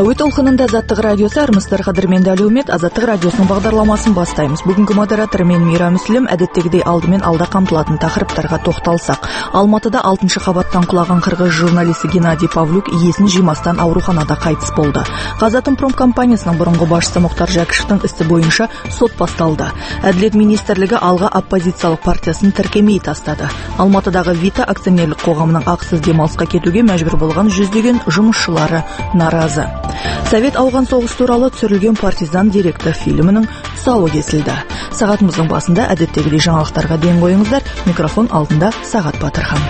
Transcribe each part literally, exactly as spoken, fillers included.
Әуе толқынында Азаттық радиосы армысыздар қадірменді әлеумет, Азаттық радиосының бағдарламасын бастаймыз. Бүгінгі модератор мен Мира Мүслім, әдеттегідей алдымен алда қамтылатын тақырыптарға тоқталсақ. Алматыда алтыншы қабаттан құлаған қырғыз журналисі Геннадий Павлюк иесін жимастан ауруханада қайтыс болды. Қазатомпром компаниясының бұрынғы басшысы Мұхтар Жәкішевтің істі бойынша сот басталды. Әділет министрлігі алға оппозициялық партиясын тіркемей тастады. Алматыдағы Вита акционерлік қоғамының ақысыз демалысқа кетуге мәжбүр болған жүздеген жұмысшылары наразы. Совет ауған соғыс туралы түсірілген партизан директор фильмінің тұсауы кесілді. Сағатымыздың басында әдеттегідей жаңалықтарға ден қойыңыздар. Микрофон алдында Сағат Батырхан.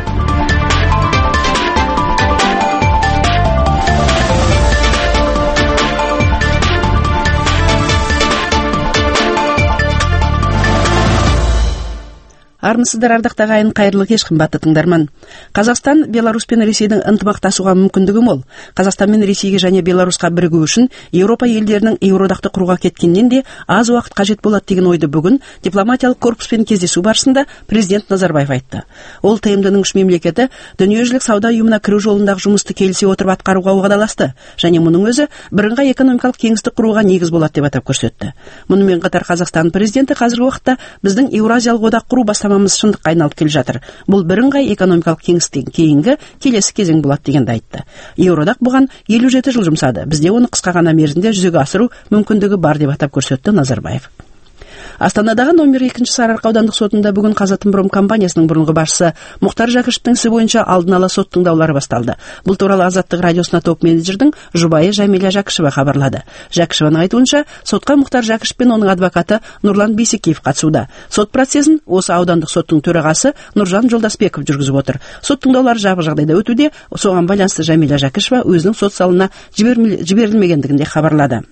Армысыздар ардақты ағайын, қайырлы кеш қымбатты тыңдарман. Қазақстан Беларусь пен Ресейдің ынтымақтасуға мүмкіндігі мол. Қазақстан мен Ресейге және Беларусьқа бірігу үшін Еуропа елдерінің еуродақты құруға кеткеннен де аз уақыт қажет болады деген ойды бүгін дипломатиялық корпуспен кездесу барысында президент Назарбаев айтты. Ол Т М Д-ның үш мемлекеті дүниежүзілік сауда ұйымына кіру жолындағы жұмысты келісе отырып атқаруға уағдаласты, және мұның өзі бірыңғай экономикалық кеңістік құруға негіз болады деп атап көрсетті. Мұнымен қатар Қазақстан президенті қазіргі уақытта біздің Еуразиялық одақ құру бастамамыз шындыққа айналып келе жатыр. Бұл бірыңғай экономикалық кеңістіктен кейінгі келесі кезең болады дегенді айтты. Еуродақ бұған елу жеті жыл жұмсады. Бізде оны қысқа ғана мерзімде жүзеге асыру мүмкіндігі бар деп атап көрсетті Назарбаев. Астанадағы номер екінші Сарыарқа аудандық сотында бүгін Қазатомпром компаниясының бұрынғы басшысы Мұхтар Жәкішевтің ісі бойынша алдын ала сот тыңдаулары басталды. Бұл туралы Азаттық радиосына топ-менеджердің жұбайы Жәмила Жәкішева хабарлады. Жәкішеваның айтуынша, сотқа Мұхтар Жәкішев пен оның адвокаты Нұрлан Бейсекеев қатысуда. Сот процесін осы аудандық соттың төрағасы Нұржан Жолдасбеков жүргізіп отыр. Сот тыңдаулары жабық жағдайда өтуде. Соған байланысты Жәмила Жәкішева өзінің сот залына жіберілмегендігін де хабарлады.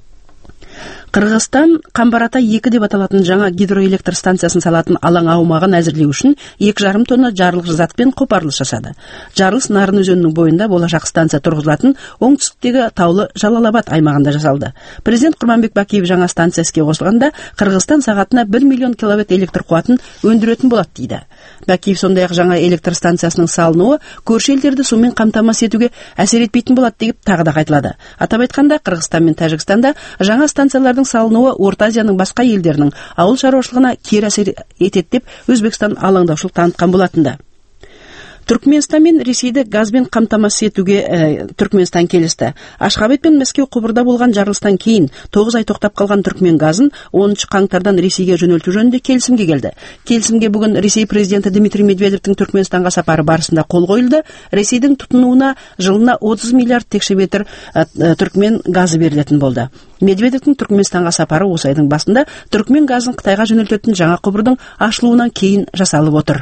Қырғызстан Қамбар-Ата екі деп аталатын жаңа гидроэлектр станциясын салатын алаң аумағын әзірлеу үшін екі жарым тонна жарылғыш затпен қопарылыс жасады. Жарылыс Нарын өзенінің бойында болашақ станция тұрғызылатын оңтүстіктегі таулы Жалалабад аймағында жасалды. Президент Құрманбек Бакиев жаңа станция іске қосылғанда Қырғызстан сағатына бір миллион киловатт электр қуатын өндіретін болады дейді. Бакиев сондай-ақ жаңа электр станциясының салынуы көрші елдерді сумен қамтамасыз етуге әсер етпейтін болады деп тағы да қайталады. Атап айтқанда, Қырғызстан мен Тәжікстанда жаңа станциялардың салынуы Орта Азияның басқа елдерінің ауыл шаруашылығына кері әсер етеді деп Өзбекстан алаңдаушылық танытқан болатынды. Түркменстан мен Ресейді газбен қамтамасыз етуге ә, Түркменстан келісті. Ашхабад пен Мәскеу құбырда болған жарылыстан кейін тоғыз ай тоқтап қалған Түркмен газын оныншы қаңтардан Ресейге жөнелту жөнінде келісімге келді. Келісімге бүгін Ресей президенті Дмитрий Медведевтің Түркменстанға сапары барысында қол қойылды. Ресейдің тұтынуына жылына отыз миллиард текше метр ә, ә, Түркмен газы берілетін болды. Медведевтің Түркменстанға сапары осы айдың басында Түркмен газын Қытайға жөнелтетін жаңа құбырдың ашылуынан кейін жасалып отыр.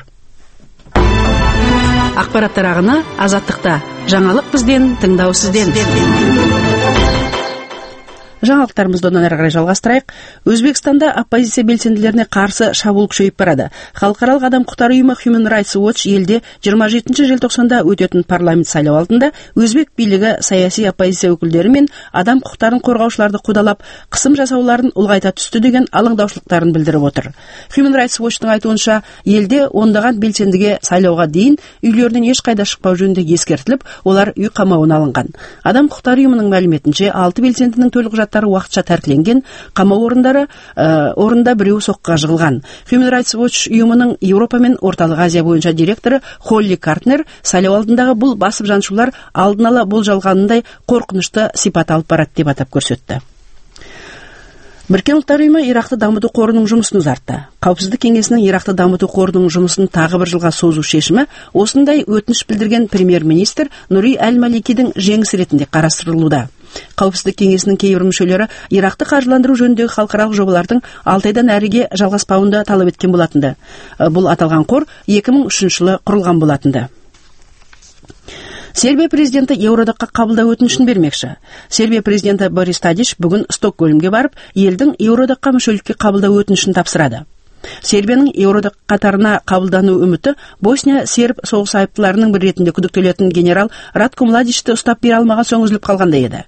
Ақпараттар ағыны Азаттықта. Жаңалық бізден, тыңдау сізден. Жаңалықтарымызды одан әрі қарай жалғастырайық. Өзбекстанда оппозиция белсенділеріне қарсы шабуыл күшейіп барады. Халықаралық адам құқықтары ұйымы Human Rights Watch елде жиырма жетінші желтоқсанда өтетін парламент сайлау алдында өзбек билігі саяси оппозиция өкілдері мен адам құқықтарын қорғаушыларды қудалап, қысым жасауларын ұлғайта түсті деген алаңдаушылықтарын білдіріп отыр. Human Rights Watch-тың айтуынша, елде ондаған белсендіге сайлауға дейін үйлерінен ешқайда шықпау жөнінде ескертіліп, олар үй қамауына алынған. Адам құқықтары ұйымының мәліметінше, алты белсендінің төлқұжаттары уақытша тәркіленген, қамау орындары ә, орында біреу соққыға жығылған. Human Rights Watch ұйымының Еуропа мен Орталық Азия бойынша директоры Холли Картнер сайлау алдындағы бұл басып жаншулар алдын ала болжалғанындай қорқынышты сипат алып барады деп атап көрсетті. Біріккен ұлттар ұйымы Ирақты дамыту қорының жұмысын ұзартты. Қауіпсіздік кеңесінің Ирақты дамыту қорының жұмысын тағы бір жылға созу шешімі осындай өтініш білдірген премьер-министр Нури Әл-Маликидің жеңісі ретінде қарастырылуда. Қауіпсіздік кеңесінің кейбір мүшелері Ирақты қаржыландыру жөніндегі халықаралық жобалардың алты айдан әріге жалғаспауында талап еткен болатынды. Бұл аталған қор екі мың үшінші жылы құрылған болатынды. Сербия президенті Еуродаққа қабылдау өтінішін бермекші. Сербия президенті Борис Тадич бүгін Стокгольмге барып, елдің Еуродаққа мүшелікке қабылдау өтінішін тапсырады. Сербияның Еуродақ қатарына қабылдану үміті Босния серб соғыс айыптыларының бір ретінде күдіктелетін генерал Ратко Младичті ұстап бере алмаған соң үзіліп қалғандай еді.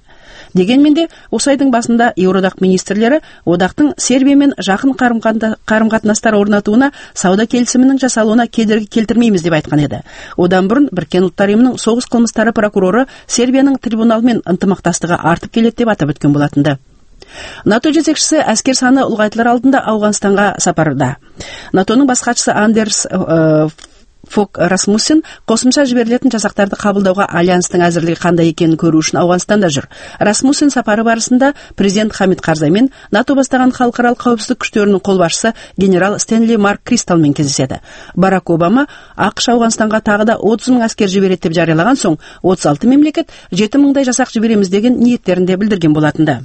Дегенмен де осы айдың басында Еуроодақ министрлері одақтың Сербиямен жақын қарым-қатынастар орнатуына сауда келісімінің жасалуына кедергі келтірмейміз деп айтқан еді. Одан бұрын Біріккен ұлттар ұйымының соғыс қылмыстары прокуроры Сербияның трибуналымен ынтымақтастығы артып келеді деп атап өткен болатынды. НАТО жетекшісі әскер саны ұлғайтылар алдында Ауғанстанға сапарда. НАТОның бас хатшысы Андерс Фок Расмуссен қосымша жіберілетін жасақтарды қабылдауға альянстың әзірлігі қандай екенін көру үшін Ауғанстанда жүр. Расмуссен сапары барысында президент Хамид Карзай мен НАТО бастаған халықаралық қауіпсіздік күштерінің қолбасшысы генерал Стенли Марк Кристалмен кездеседі. Барак Обама ақш Ауғанстанға тағы да отыз мың әскер жібереді деп жариялаған соң, отыз алты мемлекет жеті мыңдай жасақ жібереміз деген ниеттерін де білдірген болатынды.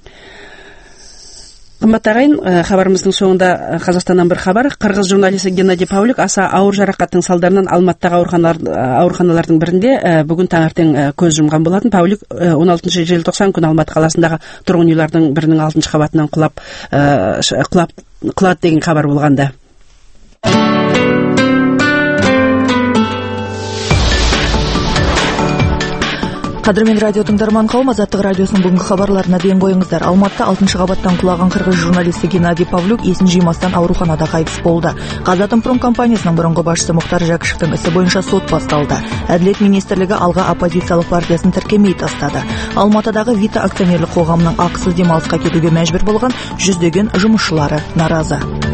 Қымбатты ағайын, хабарымыздың соңында Қазақстаннан бір хабар. Қырғыз журналисі Геннадий Павлюк аса ауыр жарақаттың салдарынан Алматыдағы ауруханалардың бірінде бүгін таңертең көз жұмған болатын. Павлюк он алтыншы желтоқсан күні Алматы қаласындағы тұрғын үйлердің бірінің алтыншы қабатынан құлап құлап құлады деген хабар болғанда. Қадірмен радио тыңдарман қауым, Азаттық радиосының бүгінгі хабарларына дейін қойыңыздар. Алматыда алтыншы қабаттан құлаған қырғыз журналисті Геннадий Павлюк есін жимастан ауруханада қайтыс болды. Қазатомпром компаниясының бұрынғы басшысы Мұхтар Жәкішевтің ісі бойынша сот басталды. Әділет министрлігі алға оппозициялық партиясын тіркемей тастады. Алматыдағы Вита акционерлік қоғамының ақысыз демалысқа кетуге мәжбүр болған жүздеген жұмысшылары наразы.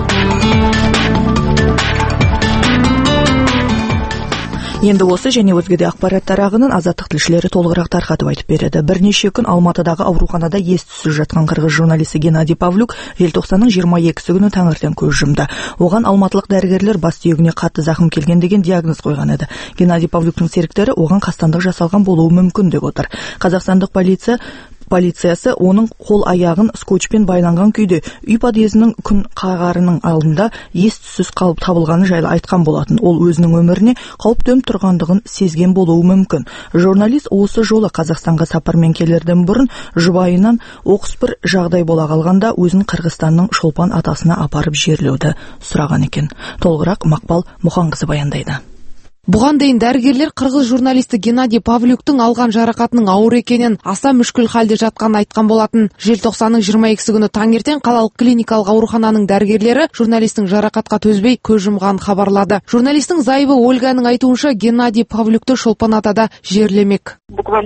Енді осы және өзге де ақпараттар ағынын Азаттық тілшілері толығырақ тарқатып айтып береді. Бірнеше күн Алматыдағы ауруханада ес-түссіз жатқан қырғыз журналисі Геннадий Павлюк желтоқсанның жиырма екісі күні таңертең көз жұмды. Оған алматылық дәрігерлер бас сүйегіне қатты зақым келген деген диагноз қойған еді. Геннадий Павлюктың серіктері оған қастандық жасалған болуы мүмкін деп отыр. Қазақстандық полиция Полициясы оның қол-аяғын скотчпен байланған күйде үй подъезінің күн қағарының алдында ес-түссіз қалып табылғаны жайлы айтқан болатын. Ол өзінің өміріне қауіп төніп тұрғандығын сезген болуы мүмкін. Журналист осы жолы Қазақстанға сапармен келерден бұрын жұбайынан оқыс бір жағдай бола қалғанда өзін Қырғызстанның Шолпан атасына апарып жерлеуді сұраған екен. Толығырақ Мақпал Мұханқызы баяндайды. Бұған дейін дәрігерлер қырғыз журналисті Геннадий Павлюктың алған жарақатының ауыр екенін, аса мүшкіл халде жатқанын айтқан болатын. Желтоқсанның жиырма екісі күні таңертең қалалық клиникалық аурухананың дәрігерлері журналистің жарақатқа төзбей көз жұмғанын хабарлады. Журналистің зайыбы Ольганың айтуынша Геннадий Павлюкты Шолпан атада жерлемек.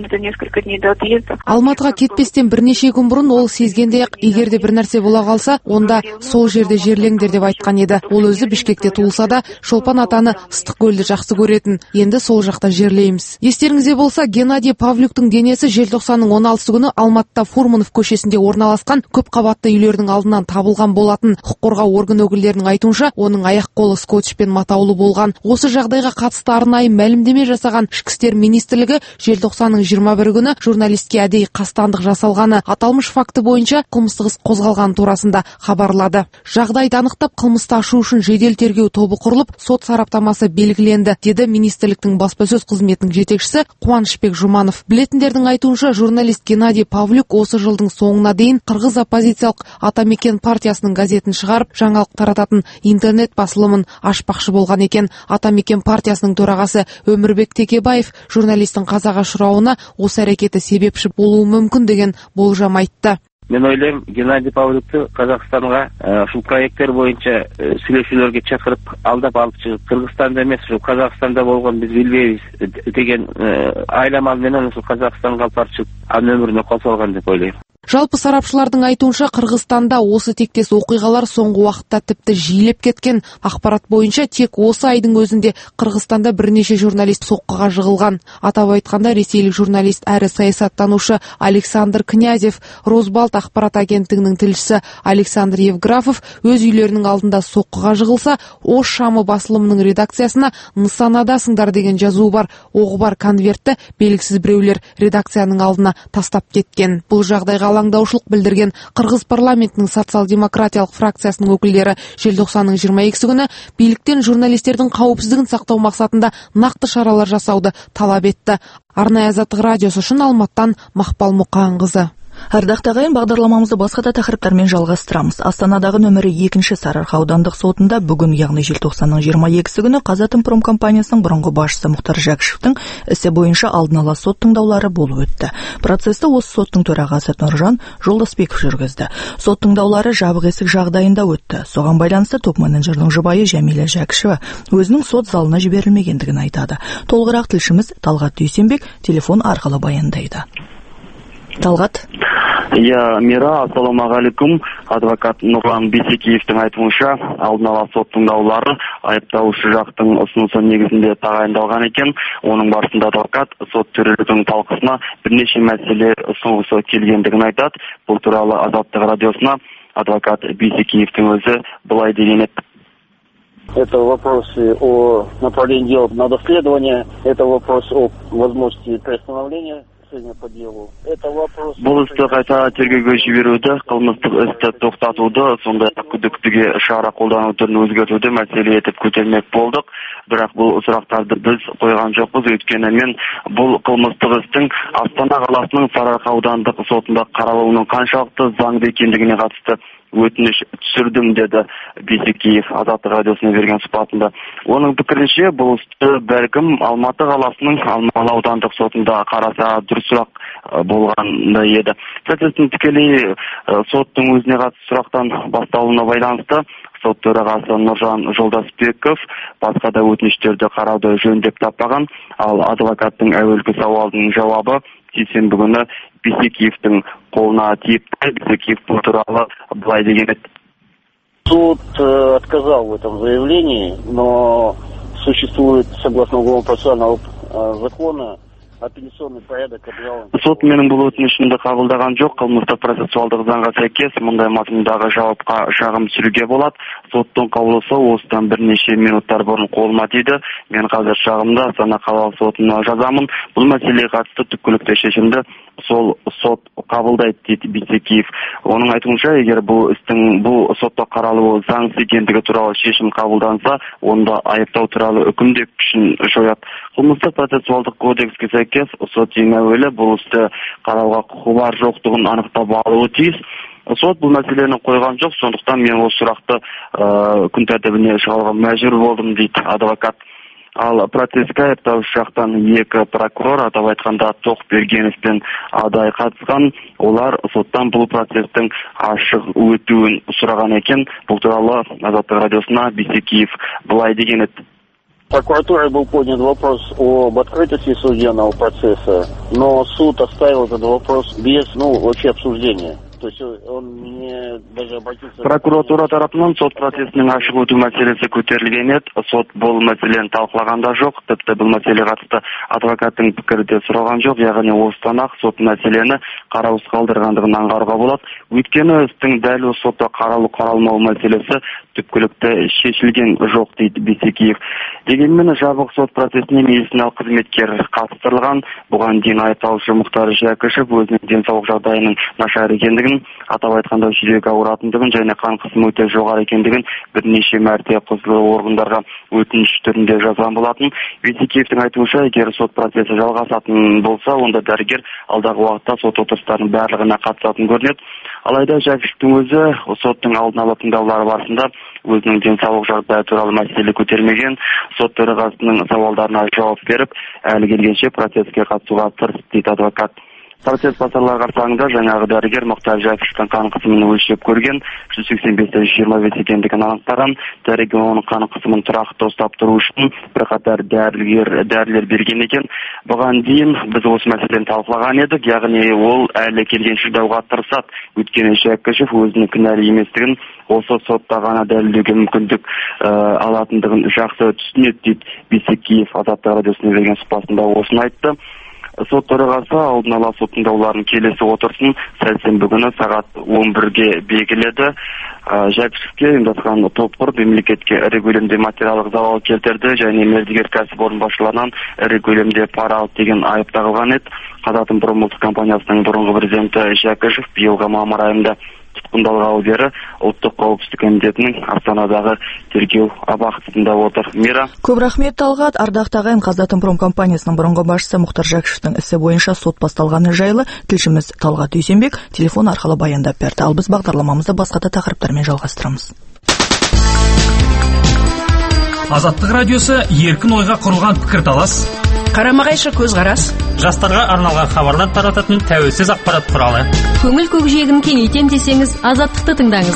Алматыға кетпестен бірнеше күн бұрын ол сезгенде-ақ, егерде бір нәрсе бола қалса, онда сол жерде жерлеңдер деп айтқан еді. Ол өзі Бішкекте туылса да, Шолпан атаны Ыстықкөлді жақсы көретін. Енді сол жақта жерлейміз. Естеріңізде болса, Геннадий Павлюктың денесі желтоқсанның он алтысы күні Алматыда Фурманов көшесінде орналасқан көп қабатты үйлердің алдынан табылған болатын. Құқық қорғау орган өкілдерінің айтуынша, оның аяқ-қолы скотчпен матаулы болған. Осы жағдайға қатысты арнайы мәлімдеме жасаған Ішкі істер министрлігі желтоқсанның жиырма бірі күні журналистке әдейі қастандық жасалғаны, аталмыш факті бойынша қылмыстық іс қозғалған турасында хабарлады. Жағдайды анықтап, қылмысты ашу үшін жедел тергеу тобы құрылып, сот сараптамасы белгіленді, деді министрліктің баспасөз қызметінің жетекшісі Қуанышбек Жұманов. Білетіндердің айтуынша, журналист Геннадий Павлюк осы жылдың соңына дейін қырғыз оппозициялық Атамекен партиясының газетін шығарып, жаңалық тарататын интернет басылымын ашпақшы болған екен. Атамекен партиясының төрағасы Өмірбек Текебаев журналистің қазаға ұшырауына осы әрекеті себепші болуы мүмкін деген болжам айтты. Мен ойлаймын, Геннадий Павлюкты Қазақстанға ушул проекттер бойынша сүйлөшүүлөргө чакырып, алдап алып чыгып, Кыргызстанда эмес, ушул Казакстанда болгон биз билбейбиз деген айламал менен ушул Казакстанга алып барып чыгып, анын өмүрүнө кошолгон деп ойлойм. Жалпы сарапшылардың айтуынша, Қырғызстанда осы тектес оқиғалар соңғы уақытта тіпті жиілеп кеткен. Ақпарат бойынша тек осы айдың өзінде Қырғызстанда бірнеше журналист соққыға жығылған. Атап айтқанда, ресейлік журналист әрі саясаттанушы Александр Князев, Росбалт ақпарат агенттігінің тілшісі Александр Евграфов өз үйлерінің алдында соққыға жығылса, Ош шамы басылымының редакциясына нысанадасыңдар деген жазуы бар оғы бар конвертті белгісіз біреулер редакцияның алдына тастап кеткен. Бұл жағдайға алаңдаушылық білдірген Қырғыз парламентінің социал-демократиялық фракциясының өкілдері желтоқсанның жиырма екісі күні биліктен журналистердің қауіпсіздігін сақтау мақсатында нақты шаралар жасауды талап етті. Арнайы Азаттық радиосы үшін Алматыдан Мақпал Мұқанқызы. Ардақты ағайын, бағдарламамызды басқа да тақырыптармен жалғастырамыз. Астанадағы нөмірі екінші Сарыарқа аудандық сотында бүгін, яғни желтоқсанның жиырма екісі күні Қазатомпром компаниясының бұрынғы басшысы Мұхтар Жәкішевтің ісі бойынша алдын ала сот тыңдаулары болып өтті. Процесті осы соттың төрағасы Нұржан Жолдасбеков жүргізді. Сот тыңдаулары жабық есік жағдайында өтті. Соған байланысты топ-менеджердің жұбайы Жәмила Жәкішева өзінің сот залына жіберілмегендігін айтады. Толығырақ тілшіміз Талғат Дүйсенбек телефон арқылы баяндайды. Талғат. Я, Мира, ассалаумағалейкум. Адвокат Нұрлан Бейсекеевтің айтуынша, алдын ала сот тыңдаулары айыпталушы жақтың ұсынысы негізінде тағайындалған екен. Оның барысында адвокат сот төрелігінің талқысына бірнеше мәселе ұсынғысы келгендігін айтады. Бұл туралы Азаттық радиосына адвокат Бейсекеевтің өзі былай деген еді. Это вопросы о направлении дела на доследование, это вопрос о возможности приостановления. Бұл істі қайта тергеуге жіберуді, қылмыстық істі тоқтатуды, сондай-ақ күдіктіге шара қолдану түрін өзгертуді мәселе етіп көтермек болдық. Бірақ бұл сұрақтарды біз қойған жоқпыз, өйткені мен бұл қылмыстық істің Астана қаласының Сарыарқа аудандық сотында қаралуының қаншалықты заңды екендігіне қатысты өтініш түсірдім, деді Бейсекеев Азаттық радиосына берген сұхбатында. Оның пікірінше, бұл істі бәлкім Алматы қаласының Алмалы аудандық сотында қараса дұрысырақ болғанда еді. Процестің тікелей соттың өзіне қатысты сұрақтан басталуына байланысты сот төрағасы Нұржан Жолдасбеков басқа да өтініштерді қарауды жөн деп таппаған, ал адвокаттың әуелгі сауалының жауабы сейсенбі күні Бейсекеевтің қолына тиіп, Бейсекеев бұл туралы былай деген еді. Суд э, отказал в этом заявлении, но существует, согласно уголовно-процессуального э, закона, апелляционный порядок обжалования. Сот менің бұл өтінішімді қабылдаған жоқ. Қылмыстық процессуалдық заңға сәйкес мұндай мазмұндағы жауапқа шағым түсіруге болады. Соттың қаулысы осыдан бірнеше минуттар бұрын қолыма тиді. Мен қазір шағымды Астана қалалық сотына жазамын. Бұл мәселеге қатысты түпкілікті шешімді сол сот қабылдайды, дейді Бейсекеев. Оның айтуынша, егер бұл істің бұл сотта қаралуы заңсыз екендігі туралы шешім қабылданса, онда айыптау туралы үкім де күшін жояды. Қылмыстық процессуалдық кодекске сәйкес сот ең әуелі бұл істі қарауға құқы бар жоқтығын анықтап алуы тиіс. Сот бұл мәселені қойған жоқ, сондықтан мен осы сұрақты ә, күн тәртібіне шығаруға мәжбүр болдым, дейді адвокат. Ал процеске айыпталушы жақтан екі прокурор, атап айтқанда Тоқбергенов пен Адай қатысқан. Олар соттан бұл процестің ашық өтуін сұраған екен. Бұл туралы Азаттық радиосына Бейсекеев былай деген еді. Прокуратурой был поднят вопрос об открытости судебного процесса, но суд оставил этот вопрос без, ну, вообще обсуждения. То есть он не даже обратился... Прокуратура тарапынан сот процесінің ашық өту мәселесі көтерілген еді. Сот бұл мәселені талқылағанда жоқ, тіпті бұл мәселе қатысты адвокаттың пікірі де сұралған жоқ, яғни осыдан ақ сот мәселені қараусыз қалдырғандығын аңғаруға болады. Өйткені істің дәл осы сотта қаралу қаралмау мәселесі түпкілікті шешілген жоқ, дейді Бейсекеев. Дегенмен жабық сот процесіне медициналық қызметкер қатыстырылған. Бұған дейін айыпталушы Мұхтар Жәкішев өзінің денсаулық жағдайының нашар екендігін, атап айтқанда жүрек ауыратындығын және қан қысымы өте жоғары екендігін бірнеше мәрте құзырлы органдарға өтініш түрінде жазған болатын. Бейсекеевтің айтуынша, егер сот процесі жалғасатын болса, онда дәрігер алдағы уақытта сот отырыстарының барлығына қатысатын көрінеді. Алайда Жәкішевтің өзі соттың алдын ала тыңдаулары барысында өзінің денсаулық жағдайы туралы мәселе көтермеген. Сот төрағасының сауалдарына жауап беріп, әлі келгенше процеске қатысуға тырысты, дейді адвокат. Процесс басталар қарсаңында жаңағы дәрігер Мұхтар Жәкішевтің қан қысымын өлшеп көрген, жүз сексен бестен жүз жиырма бес екендігін анықтаған. Дәрігер оның қан қысымын тұрақты ұстап тұру үшін бірқатар дәрілер дәрілер берген екен. Бұған дейін біз осы мәселені талқылаған едік, яғни ол әлі келген шыдауға тырысады. Өйткені Жәкішев өзінің кінәлі еместігін осы сотта ғана дәлелдеуге мүмкіндік ә, алатындығын жақсы түсінеді, дейді Бейсекеев Азаттық радиосына берген сұхбатында осыны айтты. Сот төрағасы алдын ала сот тыңдауларының келесі отырысын сәрсенбі күні сағат он бірге белгіледі. Жәкішевке ұйымдасқан топ құрып мемлекетке ірі көлемде материалдық залал келтірді және мердігер кәсіпорын басшыларынан ірі көлемде пара алды деген айып тағылған еді. Қазатомпром ұлттық компаниясының бұрынғы президенті Жәкішев биылғы мамыр айында туткундалгалы бери Улуттук коопсуздук комитетинин Астанадагы тергөө абактысында отур. Мира. Көп рахмет, Талгат. Ардактуу агайын, Казатомпром компаниясынын мурунку башчысы Муктар Жакишевдин isi боюнча сот басталганы жайлы тилшimiz Талгат Дүйсенбек телефон аркылуу баяндап берди. Ал биз багдарламамызды башка да такырыптар менен жалгастырабыз. Азаттык радиосу эркин ойга курулган пикирталас, карама-кайшы көз карас, жастарга арналган хабарлар тарататын тәуелсиз акпарат куралы. Көңүл көкжегин кеңейтем десеңиз, Азаттыкты тыңдаңыз.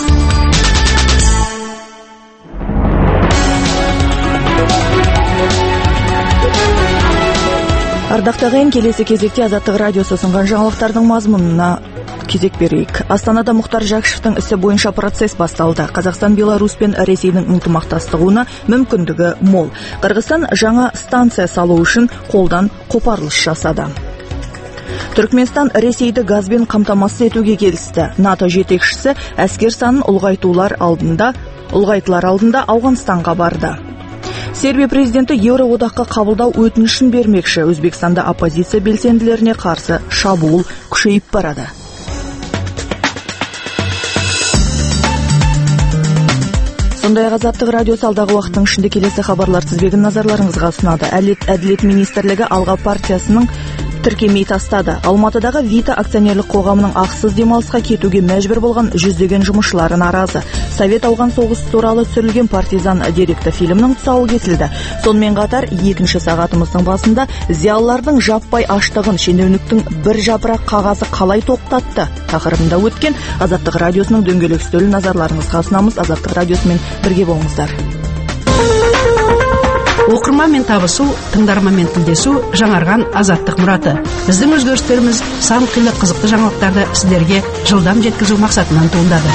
Ардактуу агайын, келесі кезекте Азаттык радиосу сунган жаңылыктардын мазмунуна кезек берейик. Астанада Муктар Жакишевдин isi боюнча процесс басталды. Казакстан, Беларусь пен Ресейдин ынтымактастыгына мүмкүндүгү мол. Кыргызстан жаңа станция салуу үчүн колдан копарылыш жасады. Түркменстан Ресейди газбен камтамасыз этүүгө келишти. НАТО жетекчиси аскер санын улгайтуулар алдында, улгайтуулар алдында Ауганстанга барды. Сербия президенти Евроодакка кабылдоо өтүнүшүн бермекчи. Өзбекстанда оппозиция белсендилерине каршы шабуул күчөйүп барады. Сондай Азаттык радиосу алдагы убакыттын ичинде келесі хабарлар тизбегин назарларыңызга сунады. Әдилет министрлиги Алга партиясынын тиркемей тастады. Алматыдагы Вита акционерлик коомунун аксыз демалыска кетүүгө мәжбүр болгон жүздөгөн жумушчулары наразы. Совет алган согуш тууралуу түсүрүлгөн Партизан деректи фильминин тусагы кесилди. Сонымен катар экинчи сагатымыздын басында зыялылардын жаппай аштыгын шенеунүктүн бир жапырак кагазы калай токтатты такырыбында өткөн Азаттык радиосунун дөңгөлөк үстөлүн назарларыңызга сунабыз. Азаттык радиосу менен бирге болуңуздар. Окурман мен табысуу, тыңдарман мен тилдесүү жаңарган Азаттык мураты. Биздин өзгөрүштөрүбүз сан кыйлы кызыктуу жаңылыктарды сиздерге жылдам жеткизүү максатынан туындады.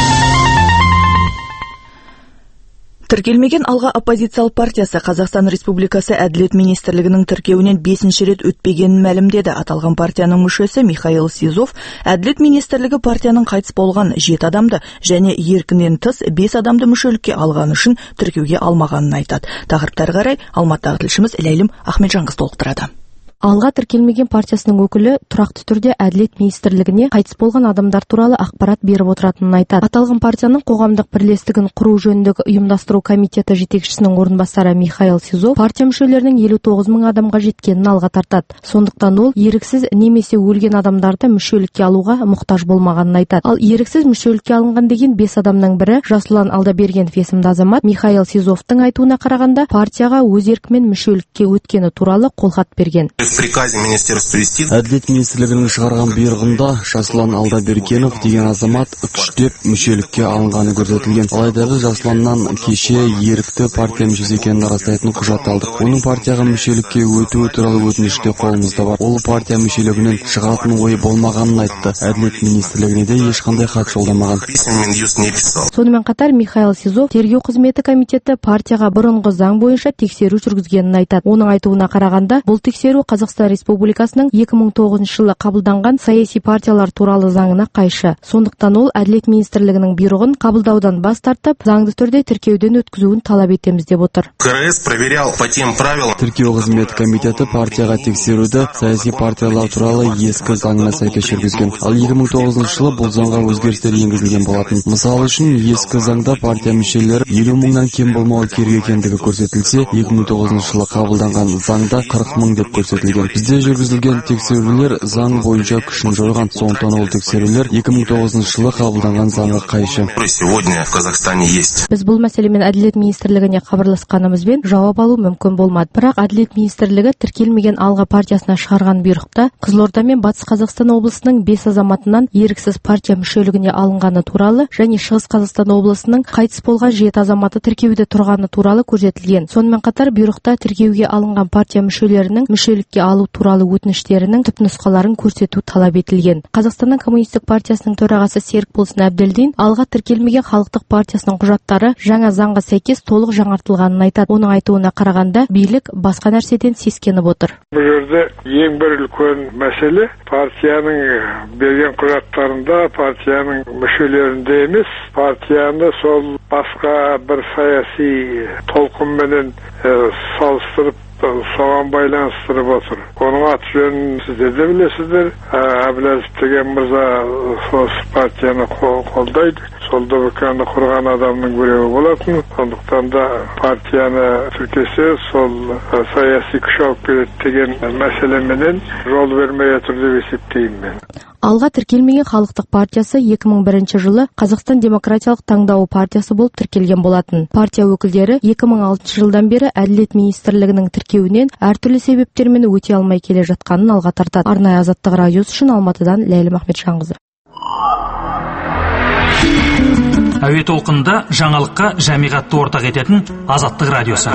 Тиркелмеген Алга оппозициялык партиясы Казакстан Республикасы Әдилет министрлигинин тиркеүүнөн бешинчи рет өтпөгөнүн маалымдады. Аталган партиянын мүчөсү Михаил Сизов Әдилет министрлиги партиянын кайтыс болгон жети адамды және эркинен тыс беш адамды мүчөлүккө алган үчүн тиркеүүгө алмаганын айтат. Тагырыптарга карай Алматтагы тилшimiz Илайлим Ахметжан кыз толуктурат. Алга тиркелмеген партиясынын өкүлү турактуу түрдө Әдилет министрлигине кайтыс болгон адамдар тууралуу акпарат берип отуратынын айтат. Аталган партиянын коомдук бирлестигин куруу жөнүндөгү уюмдастыруу комитети жетекчисинин орун басары Михаил Сизов партия мүчөлөрүнүн элүү тогуз миң адамга жеткенин алга тартат. Сондуктан ол эриксиз немесе өлген адамдарды мүчөлүккө алууга муктаж болмаганын айтат. Ал эриксиз мүчөлүккө алынган деген беш адамдын бири Жасулан Алдабергенов эсимдүү азамат. Михаил Сизовдун айтуuna караганда партияга өз эрки менен мүчөлүккө өткөнү тууралуу колхат берген. Әдилет министрлигинин чыгарган буйругунда Жасулан Алдабергенов деген азамат күчтөп мүчөлүккө алынганы көрсөтүлгөн. Алайдагы Жасуландан кеше эркти партия мүчөсү экенин ырастайтын кужат алдык. Унун партияга мүчөлүккө өтүү тууралуу өтүнүштө колумузда бар. Ол партия мүчөлүгүнүн чыгатын ой болмаганын айтты. Әдилет министрлигине да эч кандай кат жолдомаган. Сонымен катар Михаил Сизов тергөө кызмети комитети партияга бурунку заң боюнча текшерүү жүргүзгөнүн айтат. Онун айтуuna караганда, бул текшерүү Казакстан Республикасынын эки миң тогузунчу жылы кабылданган саясий партиялар тууралуу заңына кайшы. Сондуктан ол Әдилет министрлигинин буйругун кабылдаудан бас тартып, заңдуу түрдө тиркеүүдөн өткүзүүнү талап этебиз деп отур. КРС проверял по тем правилам. Тиркөө кызмет комитети партияга текшерүүдө саясий партиялар тууралуу эски заңына сайкеш жүргүзгөн. Ал эки миң тогузунчу жылы бул заңга өзгөрүштөр энгизилген болотун. Мисалы үчүн эски заңда партия мүчөлөрү элүү миңден кем болмоо керек экендиги көрсөтүлсө, эки миң тогузунчу жылы кабылданган заңда кырк миң деп көрсөтүлгөн. Бизде жүргүзүлгөн текшерүүлөр заң боюнча күчүн жойгон. Сондуктан ол текшерүүлөр эки миң тогузунчу жылы кабылданган заңга кайшы. Сегодня в Казахстане есть. Биз бул маселе менен Әдилет министрлигине кабарласканыбызбен жаап алуу мүмкүн болмады. Бирок Әдилет министрлиги тиркелмеген Алга партиясына чыгарган буйрукта Кызылорда менен Батыс Казакстан облусунун беш азаматынан эриксиз партия мүчөлүгүнө алынганы тууралуу және Чыгыс Казакстан облусунун кайтыс болгон жети азаматы тиркеүүдө турганы тууралуу көрсөтүлгөн. Сонун катар буйрукта тиркеүүгө алынган партия мүчөлөрүнүн мүчөлүккө алуу тууралуу өтүнүштөрүнүн түпнускаларын көрсөтүү талап этилген. Казакстандын коммунисттик партиясынын төрагасы Серикболсун Абделдин Алга тиркелмеген Халыктык партиясынын кужаттары жаңа заңга сайкес толук жаңыртылганын айтат. Онун айтуuna караганда, бийлик башка нерседен сескенип отур. Бул жерде эң бир үлкөн маселе партиянын берген кужаттарында партиянын мүчөлөрүндө эмес, партияны сол башка бир саясий толкун менен салыштырып соған байланыстырып отыр. Оның аты жөнін сіздер де білесіздер. Әбіләзов деген мырза осы партияны қолдайды. Сол ДБКны құрған адамның біреуі болатын. Сондықтан да партияны тіркесе, сол саяси күш алып келеді деген мәселеменен жол бермей отыр деп есептеймін мен. Алға тіркелмеген халықтық партиясы екі мың бірінші жылы Қазақстан демократиялық таңдауы партиясы болып тіркелген болатын. Партия өкілдері екі мың алтыншы жылдан бері Әділет министрлігінің тіркеуінен әртүрлі себептермен өте алмай келе жатқанын алға тартады. Арнайы Азаттық радиосы үшін Алматыдан Ләйлім Ахметжанқызы. Әуе толқынында жаңалыққа жамиғатты ортақ ететін Азаттық радиосы.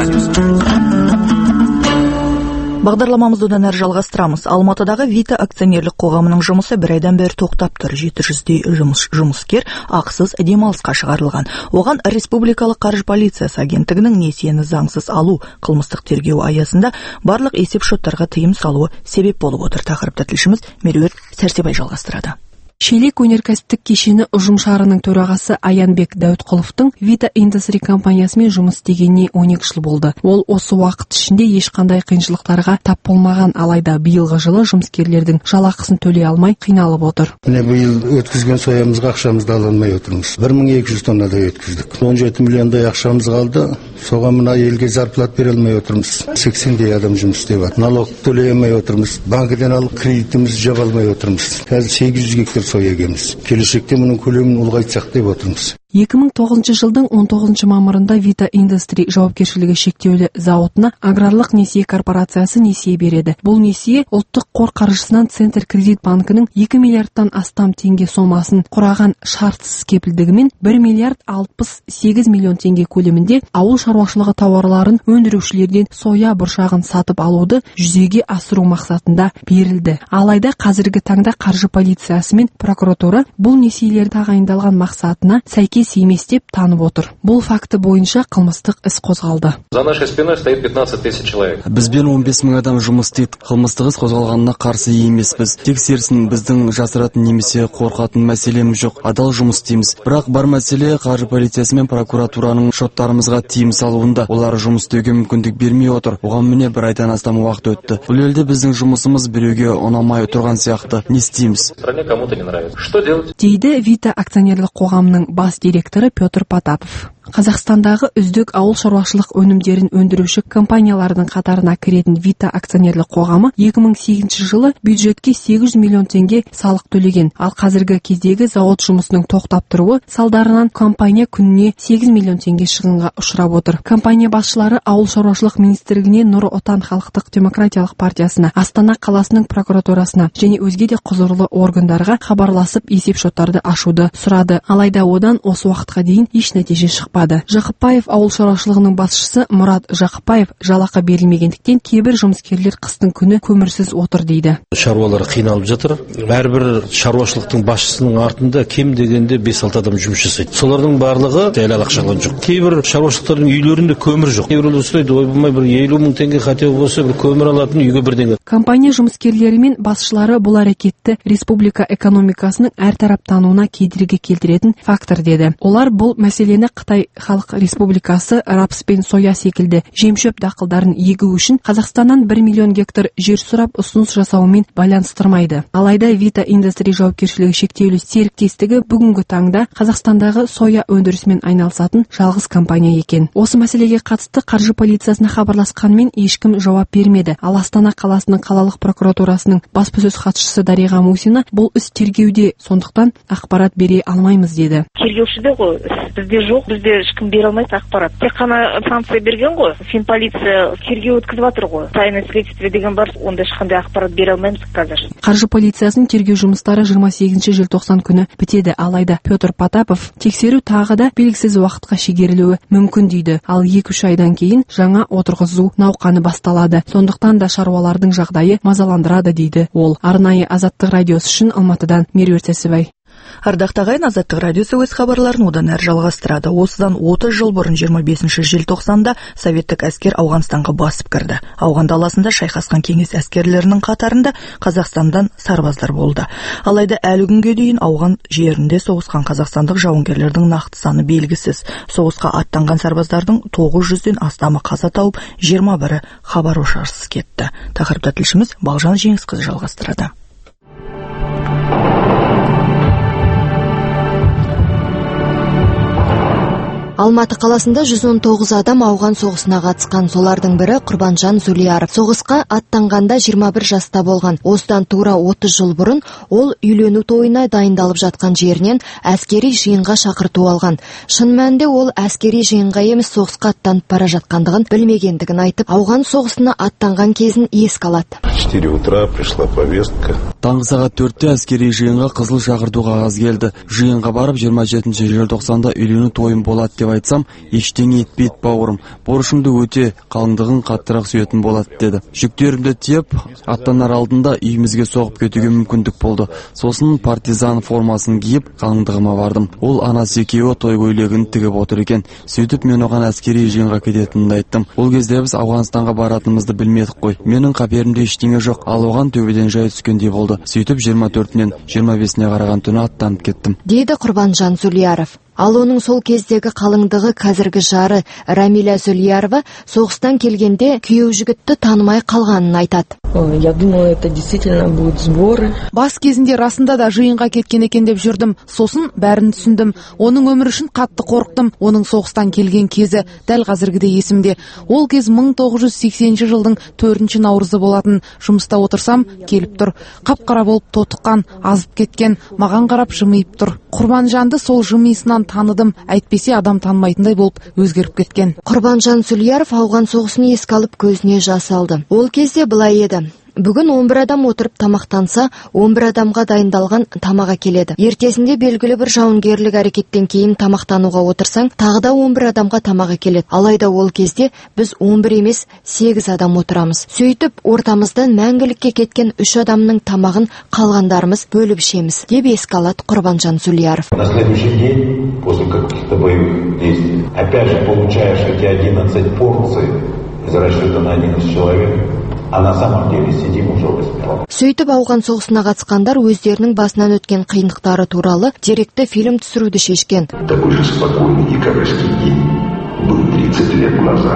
Бағдарламамызды одан әрі жалғастырамыз. Алматыдағы Вита акционерлік қоғамының жұмысы бір айдан бері тоқтап тұр. жеті жүздей жұмыс, жұмыскер ақысыз демалысқа шығарылған. Оған республикалық қаржы полициясы агенттігінің несиені заңсыз алу қылмыстық тергеу аясында барлық есеп шоттарға тыйым салуы себеп болып отыр. Тақырыпты тілшіміз Меруерт Сәрсебай жалғастырады. Шелек өнеркәсіптік кешені ұжымшарының төрағасы Аянбек Дәуітқұловтың Vita Industry компаниясымен жұмыс істегеніне он екі жыл болды. Ол осы уақыт ішінде ешқандай қиыншылықтарға тап болмаған, алайда биылғы жылы жұмыскерлердің жалақысын төлей алмай қиналып отыр. Міне биыл өткізген соямызға ақшамызды ала алмай отырмыз. бір мың екі жүз тоннадай өткіздік. он жеті миллиондай ақшамыз қалды. Соған мына елге зарплат бере алмай отырмыз. сексендей адам жұмыс істеп жатыр. Налог төлей алмай отырмыз. Банкіден алып кредитімізді жаба алмай отырмыз. Қазір сегіз жүз гектар соя егеміз. Келешекте мұның көлемін ұлғайтсақ деп отырмыз. екі мың тоғызыншы жылдың он тоғызыншы мамырында Vita Industry жауапкершілігі шектеулі зауытына Аграрлық несие корпорациясы несие береді. Бұл несие ұлттық қор қаржысынан Центр кредит банкінің екі миллиардтан астам теңге сомасын құраған шартсыз кепілдігімен бір миллиард алпыс сегіз миллион теңге көлемінде ауыл шаруашылығы тауарларын өндірушілерден соя бұршағын сатып алуды жүзеге асыру мақсатында берілді. Алайда қазіргі таңда қаржы полициясы мен прокуратура бұл несиелер тағайындалған мақсатына сәйкес емес деп танып отыр. Бұл факті бойынша қылмыстық іс қозғалды. За нашей спиной стоит пятнадцать тысяч человек. Бізбен он бес мың адам жұмыс істейді. Қылмыстық іс қозғалғанына қарсы емеспіз. Тексерсін, біздің жасыратын немесе қорқатын мәселеміз жоқ. Адал жұмыс істейміз. Бірақ бар мәселе қаржы полициясы мен прокуратураның шоттарымызға тыйым салуында. Олар жұмыс істеуге мүмкіндік бермей отыр. Оған міне бір айдан астам уақыт өтті. Бұл елде біздің жұмысымыз біреуге ұнамай тұрған сияқты. Не істейміз? Стране кому-то не нравится. Что делать? Дейді Vita акционерлік қоғамының бас директоры Петр Потапов. Қазақстандағы үздік ауыл шаруашылық өнімдерін өндіруші компаниялардың қатарына кіретін Vita акционерлік қоғамы екі мың сегізінші жылы бюджетке сегіз жүз миллион теңге салық төлеген. Ал қазіргі кездегі зауыт жұмысының тоқтап тұруы салдарынан компания күніне сегіз миллион теңге шығынға ұшырап отыр. Компания басшылары ауыл шаруашылық министрлігіне, Нұр Отан халықтық демократиялық партиясына, Астана қаласының прокуратурасына және өзге де құзырлы органдарға хабарласып есеп шоттарды ашуды сұрады. Алайда одан осы уақытқа дейін еш нәтиже шықпады. Жақыпаев ауыл шаруашылығының басшысы Мұрат Жақыпаев жалақы берілмегендіктен кейбір жұмыскерлер қыстың күні көмірсіз отыр дейді. Шаруалар қиналып жатыр. Әрбір шаруашылықтың басшысының артында кем дегенде бес алты адам жұмыс жасайды. Солардың барлығы әлі ақша алған жоқ. Кейбір шаруашылықтардың үйлерінде көмір жоқ. Кейбіреулер сұрайды, ой болмай бір елу мың теңге хотя болса бір көмір алатын үйге бірдеңе. Компания жұмыскерлері мен басшылары бұл әрекетті республика экономикасының әртараптануына кедергі келтіретін фактор деді. Олар бұл мәселені Қытай Халық Республикасы рапс пен соя секілді жемшөп дақылдарын егу үшін Қазақстаннан бір миллион гектар жер сұрап ұсыныс жасауымен байланыстырмайды. Алайда Vita Industry жауапкершілігі шектеулі серіктестігі бүгінгі таңда Қазақстандағы соя өндірісімен айналысатын жалғыз компания екен. Осы мәселеге қатысты қаржы полициясына хабарласқанмен ешкім жауап бермеді. Ал Астана қаласының қалалық прокуратурасының баспасөз хатшысы Дариға Мусина бұл іс тергеуде, сондықтан ақпарат бере алмаймыз деді. Тергеушіде ғой, бізде жоқ, бізде ешкім бере алмайды ақпарат. Тек қана санкция берген ғой. Финполиция тергеу өткізіп жатыр ғой. Тайное следствие деген бар, онда ешқандай ақпарат бере алмаймыз қазір. Қаржы полициясының тергеу жұмыстары жиырма сегізінші желтоқсан күні бітеді. Алайда Петр Потапов тексеру тағы да белгісіз уақытқа шегерілуі мүмкін дейді. Ал екі үш айдан кейін жаңа отырғызу науқаны басталады. Сондықтан да шаруалардың жағдайы мазаландырады дейді ол. Арнайы Азаттық радиосы үшін Алматыдан Меруерт Сәрсебай. Ардақтағы ағайын, Азаттық радиосы өз хабарларын одан әрі жалғастырады. Осыдан отыз жыл бұрын жиырма бесінші желтоқсанда советтік әскер Ауғанстанға басып кірді. Ауған даласында шайқасқан кеңес әскерлерінің қатарында Қазақстандан сарбаздар болды. Алайда әлі күнге дейін Ауған жерінде соғысқан қазақстандық жауынгерлердің нақты саны белгісіз. Соғысқа аттанған сарбаздардың тоғыз жүзден астамы қаза тауып, жиырма бірі хабар-ошарсыз кетті. Тақырыпта тілшіміз Балжан Жеңісқызы жалғастырады. Алматы қаласында жүз он тоғыз адам ауған соғысына қатысқан. Солардың бірі Құрбанжан Зулияров. Соғысқа аттанғанда жиырма бір жаста болған. Осыдан тура отыз жыл бұрын ол үйлену тойына дайындалып жатқан жерінен әскери жиынға шақырту алған. Шын мәнінде ол әскери жиынға емес соғысқа аттанып бара жатқандығын білмегендігін айтып, ауған соғысына аттанған кезін еске алады. четыре утра пришла повестка. Таңғы сағат төртте әскери жиынға қызыл шақырту қағаз келді. Жиынға барып жиырма жетінші желтоқсанда үйлену тойым болады деп айтсам, ештеңе етпейді бауырым. Борышымды өте, қалыңдығын қаттырақ сүйетін болады деді. Жүктерімді тиеп, аттанар алдында үйімізге соғып кетуге мүмкіндік болды. Сосын партизан формасын киіп, қалыңдығыма бардым. Ол анасы екеуі той көйлегін тігіп отыр екен. Сөйтіп мен оған әскери жиынға кететінімді айттым. Ол кезде біз Ауғанстанға баратынымызды білмедік қой. Менің қаперімде ештеңе жоқ, ал оған төбеден жай түскендей болды. Сөйтіп жиырма төртінен жиырма бесіне қараған түні аттанып кеттім. Дейді Құрбанжан Зулияров. Ал оның сол кездегі қалыңдығы қазіргі жары Рамиля Зулиярова соғыстан келгенде күйеу жігітті танымай қалғанын айтады. Я думала, это действительно будут сборы. Бас кезінде расында да жиынға кеткен екен деп жүрдім. Сосын бәрін түсіндім. Оның өмірі үшін қатты қорықтым. Оның соғыстан келген кезі дәл қазіргіде есімде. Ол кез мың тоғыз жүз сексенінші жылдың төртінші наурызы болатын. Жұмыста отырсам, келіп тұр. Қап-қара болып тотыққан, азып кеткен, маған қарап жымиып тұр. Құрбанжанды сол жымиысынан таныдым, әйтпесе адам танымайтындай болып өзгеріп кеткен. Құрбанжан Зулияров ауған соғысын еске алып көзіне жас алды. Ол кезде былай еді. Бүгін он бір адам отырып тамақтанса, он бір адамға дайындалған тамаға келеді. Ертесінде белгілі бір жауынгерлік әрекеттен кейін тамақтануға отырсаң, тағы да он бір адамға тамағы келеді. Алайда ол кезде біз он бір емес, сегіз адам отырамыз. Сөйтіп, ортамыздан мәңгілікке кеткен үш адамның тамағын қалғандарымыз бөліп ішеміз, деп еске алады Құрбанжан Зулияров. На следующий день, после каких-то боевых действий, опять же получаешь эти одиннадцать порций из расчета на одиннадцать человек. А на самом деле сидим уже восьмером. Сөйтіп ауған соғысына қатысқандар өздерінің басынан өткен қиындықтары туралы деректі фильм түсіруді шешкен. Такой же спокойный декабрьский день был тридцать лет назад.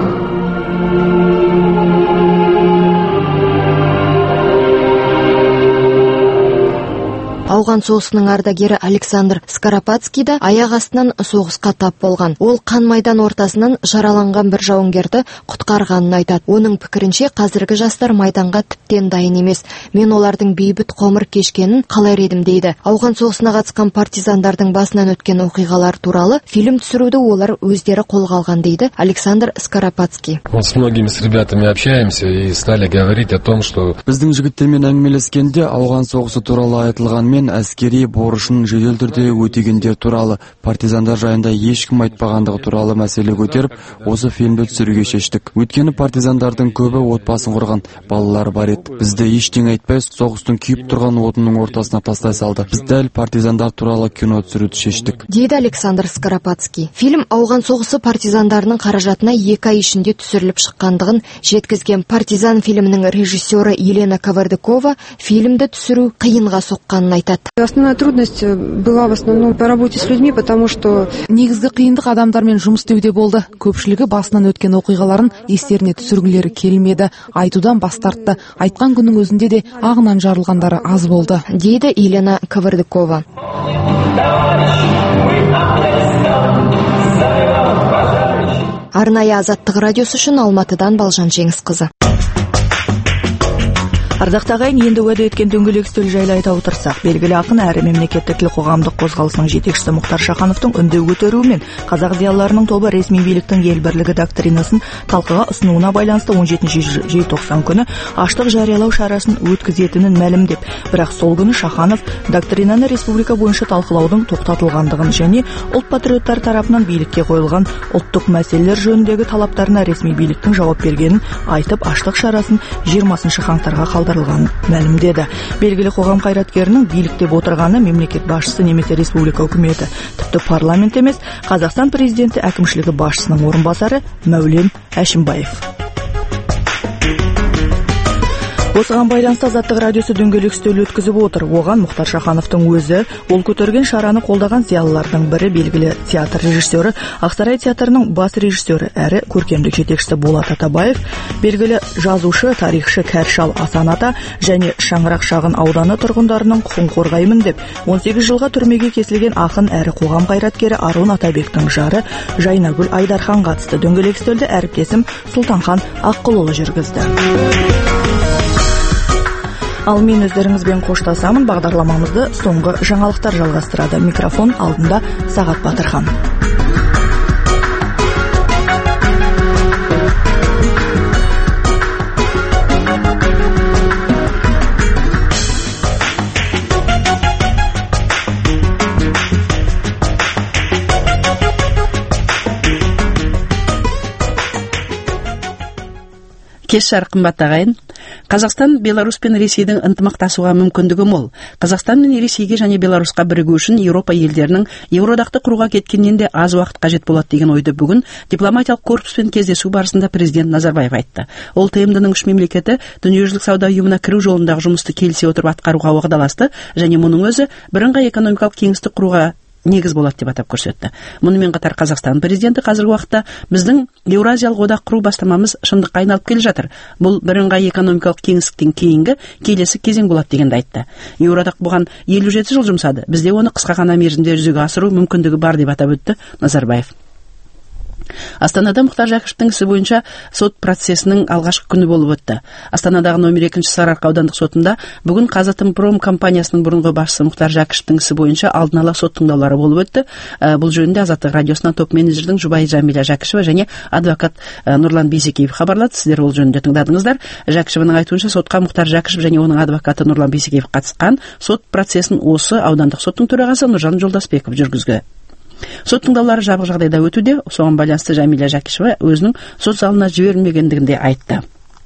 Ауған соғысының ардагері Александр Скоропадский да аяқ астынан соғысқа тап болған. Ол қан майдан ортасынан жараланған бір жауынгерді құтқарғанын айтады. Оның пікірінше қазіргі жастар майданға тіптен дайын емес. Мен олардың бейбіт ғұмыр кешкенін қалар едім дейді. Ауған соғысына қатысқан партизандардың басынан өткен оқиғалар туралы фильм түсіруді олар өздері қолға алған дейді Александр Скоропадский. Вот с многими с ребятами общаемся и стали говорить о том, что біздің жігіттермен әңгімелескенде ауған соғысы туралы айтылғанмен әскери борышын жедел түрде өтегендер туралы, партизандар жайында ешкім айтпағандығы туралы мәселе көтеріп, осы фильмді түсіруге шештік. Өйткені партизандардың көбі отбасын құрған, балалары бар еді. Бізді ештеңе айтпай, соғыстың күйіп тұрған отының ортасына тастай салды. Біз дәл партизандар туралы кино түсіруді шештік. Дейді Александр Скоропадский. Фильм ауған соғысы партизандарының қаражатына екі ай ішінде түсіріліп шыққандығын жеткізген. Партизан фильмінің режиссері Елена Кавардыкова фильмді түсіру қиынға соққанын айтады. Основная трудность была в основном по работе с людьми, потому что негізгі қиындық адамдармен жұмыс істеуде болды. Көпшілігі басынан өткен оқиғаларын естеріне түсіргілері келмеді, айтудан бас тартты. Айтқан күннің өзінде де ағынан жарылғандары аз болды, дейді Елена Кавардыкова. Арнайы Азаттық радиосы үшін Алматыдан Балжан Жеңісқызы. Ардақты ағайын, енді уәде еткен дөңгелек үстел жайлы айта отырсақ, белгілі ақын әрі мемлекеттік тіл қоғамдық қозғалысының жетекшісі Мұхтар Шахановтың үндеу көтеруімен қазақ зиялыларының тобы ресми биліктің ел бірлігі доктринасын талқыға ұсынуына байланысты он жетінші желтоқсан күні аштық жариялау шарасын өткізетінін мәлімдеп, бірақ сол күні Шаханов доктринаны республика бойынша талқылаудың тоқтатылғандығын және ұлт патриоттар тарапынан билікке қойылған ұлттық мәселелер жөніндегі талаптарына ресми биліктің жауап бергенін айтып, аштық шарасын жиырмасыншы қаңтарға қалдырды. қалдырылғанын мәлімдеді. Белгілі қоғам қайраткерінің биліктеп отырғаны мемлекет басшысы немесе республика үкіметі, тіпті парламент емес, Қазақстан президенті әкімшілігі басшысының орынбасары Мәулен Әшімбаев. Осыған байланысты Азаттық радиосы дөңгелек үстел өткізіп отыр. Оған Мұхтар Шахановтың өзі, ол көтерген шараны қолдаған зиялылардың бірі белгілі театр режиссері, Ақсарай театрының бас режиссері әрі көркемдік жетекшісі Болат Атабаев, белгілі жазушы, тарихшы Кәршал Асан ата және Шаңырақ шағын ауданы тұрғындарының құқын қорғаймын деп он сегіз жылға түрмеге кесілген ақын әрі қоғам қайраткері Арун Атабектің жары Жайнагүл Айдархан қатысты. Дөңгелек үстелді әріптесім Сұлтанхан Аққұлұлы жүргізді. Ал мен өздеріңізбен қоштасамын. Бағдарламамызды соңғы жаңалықтар жалғастырады. Микрофон алдында Сағат Батырхан. Кеш жарық қымбатты ағайын. Қазақстан Беларусь пен Ресейдің ынтымақтасуға мүмкіндігі мол. Қазақстан мен Ресейге және Беларусьқа бірігу үшін Еуропа елдерінің Еуродақты құруға кеткеннен де аз уақыт қажет болады деген ойды бүгін дипломатиялық корпуспен кездесу барысында президент Назарбаев айтты. Ол Т М Д-ның үш мемлекеті дүниежүзілік сауда ұйымына кіру жолындағы жұмысты келісе отырып атқаруға уағдаласты және мұның өзі бірыңғай экономикалық кеңістік құруға негіз болады деп атап көрсетті. Мұнымен қатар Қазақстан президенті қазіргі уақытта біздің Еуразиялық одақ құру бастамамыз шындыққа айналып келе жатыр. Бұл бірыңғай экономикалық кеңістіктен кейінгі келесі кезең болады дегенді айтты. Еуроодақ бұған елу жеті жыл жұмсады. Бізде оны қысқа ғана мерзімде жүзеге асыру мүмкіндігі бар деп атап өтті Назарбаев. Астанада Мұхтар Жәкішевтің ісі бойынша сот процесінің алғашқы күні болып өтті. Астанадағы номер екінші Сарыарқа аудандық сотында бүгін Қазатомпром компаниясының бұрынғы басшысы Мұхтар Жәкішевтің ісі бойынша алдын ала сот тыңдаулары болып өтті. Бұл жөнінде Азаттық радиосынан топ менеджердің жұбайы Жамиля Жәкішева және адвокат Нұрлан Бейсекеев хабарлады. Сіздер ол жөнінде тыңдадыңыздар. Жәкішеваның айтуынша сотқа Мұхтар Жәкішев және оның адвокаты Нұрлан Бейсекеев қатысқан. Сот процесін осы аудандық соттың төрағасы Нұржан Жолдасбеков жүргізді. Сот тыңдаулары жабық жағдайда өтуде. Соған байланысты Жамиля Жәкішева өзінің сот залына жіберілмегендігін де айтты.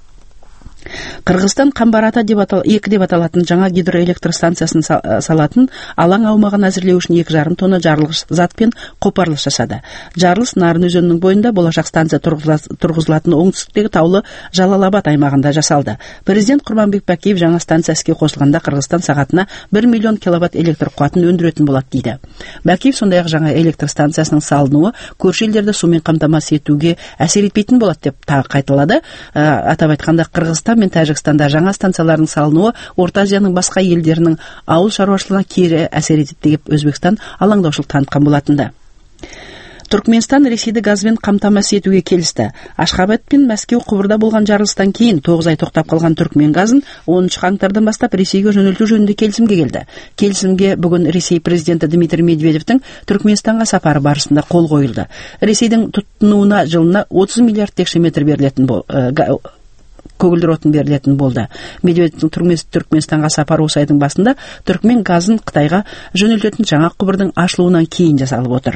Қырғызстан Қамбар-Ата деп атал, екі деп аталатын жаңа гидроэлектростанциясын салатын алаң аумағын әзірлеу үшін екі жарым тонна жарылғыш затпен қопарылыс жасады. Жарылыс Нарын өзенінің бойында болашақ станция тұрғызылатын оңтүстіктегі таулы Жалалабад аймағында жасалды. Президент Құрманбек Бәкеев жаңа станция іске қосылғанда Қырғызстан сағатына бір миллион киловатт электр қуатын өндіретін болады дейді. Бәкеев сондай-ақ жаңа электр станциясының салынуы көрші елдерді сумен қамтамасыз етуге әсер етпейтін болады деп тағы қайталады. Атап айтқанда Қырғызстан мен Тәжікстанда жаңа станциялардың салынуы Орта Азияның басқа елдерінің ауыл шаруашылығына кері әсер етеді деп Өзбекстан алаңдаушылық танытқан болатынды. Түркменстан Ресейді газбен қамтамасыз етуге келісті. Ашхабад пен Мәскеу құбырда болған жарылыстан кейін тоғыз ай тоқтап қалған түркмен газын оныншы қаңтардан бастап Ресейге жөнелту жөнінде келісімге келді. Келісімге бүгін Ресей президенті Дмитрий Медведевтің Түркменстанға сапары барысында қол қойылды. Ресейдің тұтынуына жылына отыз миллиард текше метр берілетін болды. Көгілдір отын берілетін болды. Медведевтің Түркменстанға сапары осы айдың басында түркмен газын Қытайға жөнелтетін жаңа құбырдың ашылуынан кейін жасалып отыр.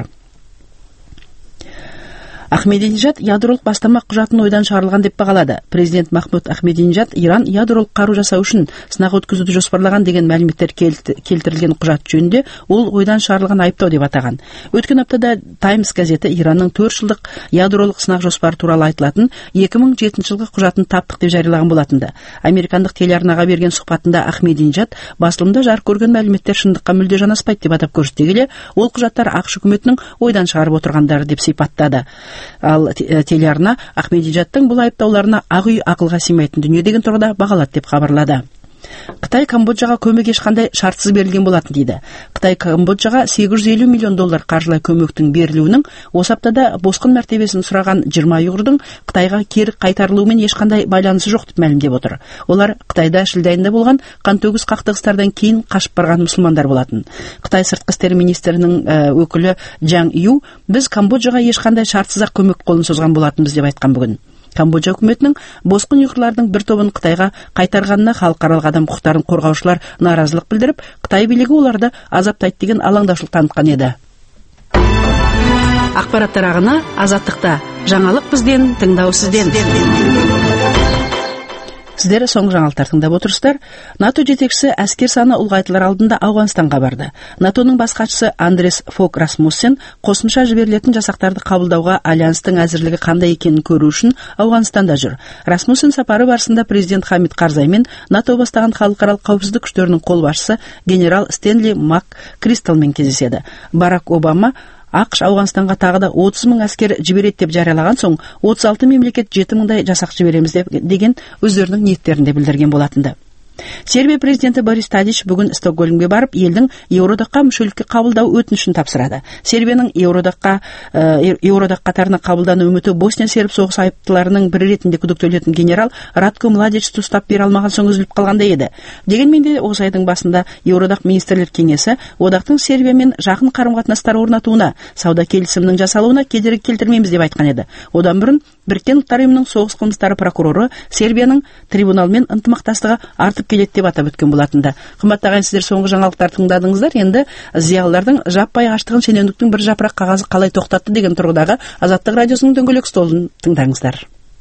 Ахмединежад ядролық бастама құжатын ойдан шығарылған деп бағалады. Президент Махмуд Ахмединежад Иран ядролық қару жасау үшін сынақ өткізуді жоспарлаған деген мәліметтер келтірілген құжат жөнінде ол ойдан шығарылған айыптау деп атаған. Өткен аптада Таймс газеті Иранның төрт жылдық ядролық сынақ жоспары туралы айтылатын екі мың жетінші жылғы құжатын таптық деп жариялаған болатынды. Американдық телеарнаға берген сұхбатында Ахмединежад басылымда жарық көрген мәліметтер шындыққа мүлде жанаспайды деп атап көрсете келе, ол құжаттар ақш үкіметінің ойдан шығарып отырғандары деп сипаттады. Ал телеарна Ахмединежадтың бұл айыптауларына ақ үй ақылға сыймайтын дүние деген тұрғыда бағалады деп хабарлады. Қытай Камбоджаға көмек ешқандай шартсыз берілген болатын дейді. Қытай Камбоджаға сегіз жүз елу миллион доллар қаржылай көмектің берілуінің осы аптада босқын мәртебесін сұраған жиырма ұйғырдың Қытайға кері қайтарылуымен ешқандай байланысы жоқ деп мәлімдеп отыр. Олар Қытайда шілде айында болған қантөгіс қақтығыстардан кейін қашып барған мұсылмандар болатын. Қытай сыртқы істер министрінің өкілі Джан Ю біз Камбоджаға ешқандай шартсыз-ақ көмек қолын созған болатынбыз деп айтқан бүгін. Камбоджа үкіметінің босқын ұйғырлардың бір тобын Қытайға қайтарғанына халықаралық адам құқықтарын қорғаушылар наразылық білдіріп, Қытай билігі оларды азаптайды деген алаңдаушылық танытқан еді. Ақпараттар ағыны Азаттықта. Жаңалық бізден, тыңдау сізден. Сіздер соңғы жаңалықтар тыңдап отырсыздар. НАТО жетекшісі әскер саны ұлғайтылар алдында Ауғанстанға барды. НАТОның бас хатшысы Андрес Фог Расмуссен қосымша жіберілетін жасақтарды қабылдауға альянстың әзірлігі қандай екенін көру үшін Ауғанстанда жүр. Расмуссен сапары барысында президент Хамид Карзай мен НАТО бастаған халықаралық қауіпсіздік күштерінің қолбасшысы генерал Стенли Мак Кристалмен кездеседі. Барак Обама ақш Ауғанстанға тағы да отыз мың әскер жібереді деп жариялаған соң отыз алты мемлекет жеті мыңдай жасақ жібереміз деген өздерінің ниеттерін де білдірген болатынды. Сербия президенті Борис Тадич бүгін Стокгольмге барып, елдің Еуроодаққа мүшелікке қабылдау өтінішін тапсырады. Сербияның Еуроодаққа Еуроодақ қатарына қабылдану үміті Босния серб соғыс айыптыларының бірі ретінде күдіктелетін генерал Ратко Младичті ұстап бере алмаған соң үзіліп қалғандай еді. Дегенмен де осы айдың басында Еуроодақ министрлер кеңесі одақтың Сербиямен жақын қарым-қатынастар орнатуына, сауда келісімінің жасалуына кедергі келтірмейміз деп айтқан еді. Одан бұрын Біріккен ұлттар ұйымының соғыс қылмыстары прокуроры Сербияның трибуналмен ынтымақтастығы артып келеді деп атап өткен болатынды. Қымбатты ағайын, сіздер соңғы жаңалықтар тыңдадыңыздар. Енді зиялылардың жаппай аштығын шенеуніктің бір жапырақ қағазы қалай тоқтатты деген тұрғыдағы Азаттық радиосының дөңгелек столын тыңдаңыздар.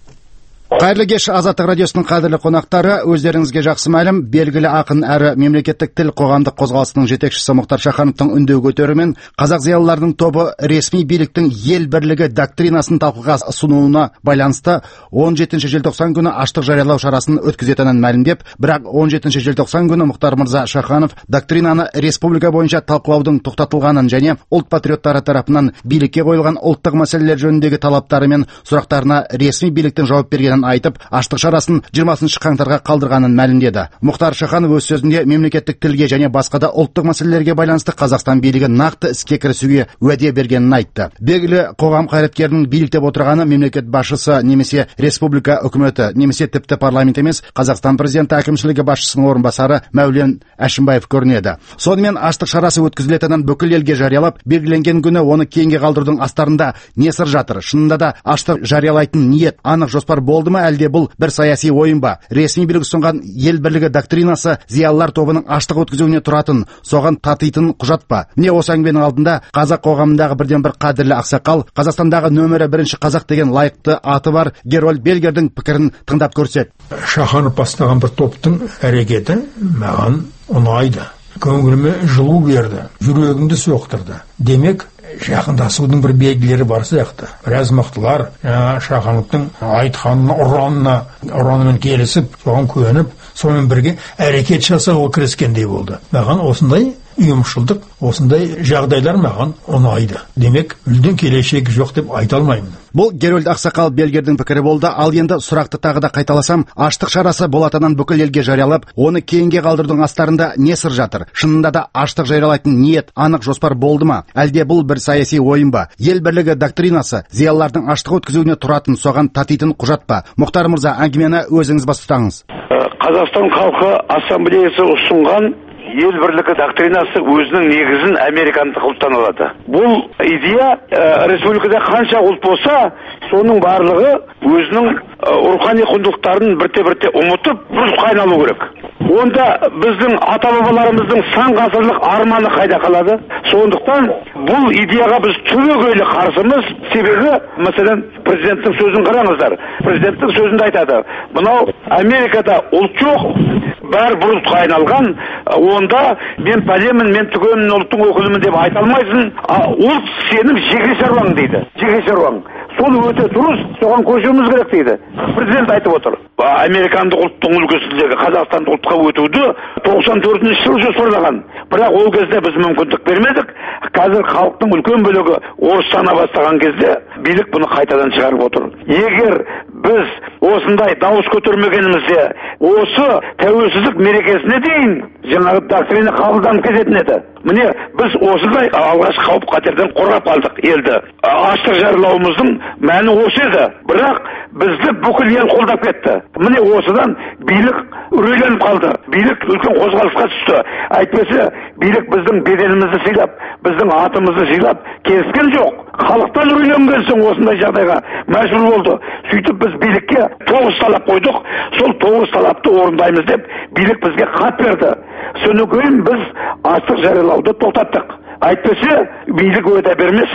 Қайырлы кеш, Азаттық радиосының қадірлі қонақтары. Өздеріңізге жақсы мәлім, белгілі ақын әрі мемлекеттік тіл қоғамдық қозғалысының жетекшісі Мұхтар Шахановтың үндеу көтеруімен қазақ зиялыларының тобы ресми биліктің ел бірлігі доктринасын талқыға ұсынуына байланысты он жетінші желтоқсан күні аштық жариялау шарасын өткізетінін мәлімдеп, бірақ он жетінші желтоқсан күні Мұхтар мырза Шаханов доктринаны республика бойынша талқылаудың тоқтатылғанын және ұлт патриоттары тарапынан билікке қойылған ұлттық мәселелер жөніндегі талаптары мен сұрақтарына ресми биліктің жауап бергенін айтып, аштық шарасын жиырмасыншы қаңтарға қалдырғанын мәлімдеді. Мұхтар Шаханов өз сөзінде мемлекеттік тілге және басқа да ұлттық мәселелерге байланысты Қазақстан билігі нақты іске кірісуге уәде бергенін айтты. Белгілі қоғам қайраткерінің биліктеп отырғаны мемлекет басшысы немесе республика үкіметі немесе тіпті парламент емес, Қазақстан президенті әкімшілігі басшысының орынбасары Мәулен Әшімбаев көрінеді. Сонымен аштық шарасы өткізілетінін бүкіл елге жариялап, белгіленген күні оны кейінге қалдырудың астарында не сыр жатыр? Шынында да аштық жариялайтын ниет, анық жоспар болды ма, әлде бұл бір саяси ойын ба? Ресми билік ұсынған ел бірлігі доктринасы зиялылар тобының аштық өткізуіне тұратын, соған татитын құжат па? Міне осы әңгіменің алдында қазақ қоғамындағы бірден бір қадірлі ақсақал, Қазақстандағы нөмірі бірінші қазақ деген лайықты аты бар Герольд Бельгердің пікірін тыңдап көрсек. Шаханов бастаған бір топтың әрекеті маған ұнайды. Көңіліме жылу берді, жүрегімді соқтырды. Демек, жақындасудың бір белгілері бар сияқты. Біраз мықтылар Шахановтың айтқанына, ұранына, ұранымен келісіп, соған көніп, сонымен бірге әрекет жасауға кіріскендей болды. Маған осындай ұйымшылдық, осындай жағдайлар маған ұнайды. Демек, мүлдем келешегі жоқ деп айта алмаймын. Бұл Герольд ақсақал Бельгердің пікірі болды. Ал енді сұрақты тағы да қайталасам, аштық шарасы болатынын бүкіл елге жариялап, оны кейінге қалдырудың астарында не сыр жатыр? Шынында да аштық жариялайтын ниет, анық жоспар болды ма? Әлде бұл бір саяси ойын ба? Ел бірлігі доктринасы зиялылардың аштық өткізуіне тұратын, соған татитын құжат па? Мұхтар мырза, әңгімені өзіңіз бастаңыз. Қазақстан халқы ассамблеясы ұсынған ел бірлігі доктринасы өзінің негізін американдық ұлттан алады. Бұл идея ә, республикада қанша ұлт болса, соның барлығы өзінің рухани құндылықтарын бірте-бірте ұмытып, бұрысқа айналу керек. Онда біздің ата-бабаларымыздың сан ғасырлық арманы қайда қалады? Сондықтан бұл идеяға біз түбегейлі қарсымыз. Себебі, мәселен, президенттің сөзін қараңыздар. Президенттің сөзінде айтады, мынау Америкада ұлт жоқ, бәрі бір ұлтқа айналған, онда мен пәлемін, мен түгемін, ұлттың өкілімін деп айта алмайсың. Ұлт сенің жеке шаруаң дейді. Жеке шаруаң. Сол өте дұрыс, соған көшуіміз керек дейді. Президент айтып отыр. Американдық ұлттың үлгісіндегі Қазақстандық ұлтқа өтуді тоқсан төртінші жылы жоспарлаған. Бірақ ол кезде біз мүмкіндік бермедік. Қазір халықтың үлкен бөлігі орыс сана бастаған кезде билік бұны қайтадан шығарып отыр. Егер біз осындай дауыс көтермегенімізде, осы тәуелсіздік мерекесіне дейін жаңағы доктрина қабылданып кететін еді. Міне біз осындай алғаш қауіп қатерден қорғап алдық елді. Аштық жариялауымыздың мәні осы еді. Бірақ бізді бүкіл ел қолдап кетті. Міне осыдан билік үрейленіп қалды. Билік үлкен қозғалысқа түсті. Әйтпесе билік біздің беделімізді сыйлап, біздің атымызды сыйлап келіскен жоқ. Халықтан үрейленген соң осындай жағдайға мәжбүр болды. Сөйтіп біз билікке тоғыз талап қойдық. Сол тоғыз талапты орындаймыз деп билік бізге хат берді. Содан кейін біз аштық жариялауды тоқтаттық. Әйтпесе билік уәде бермесе,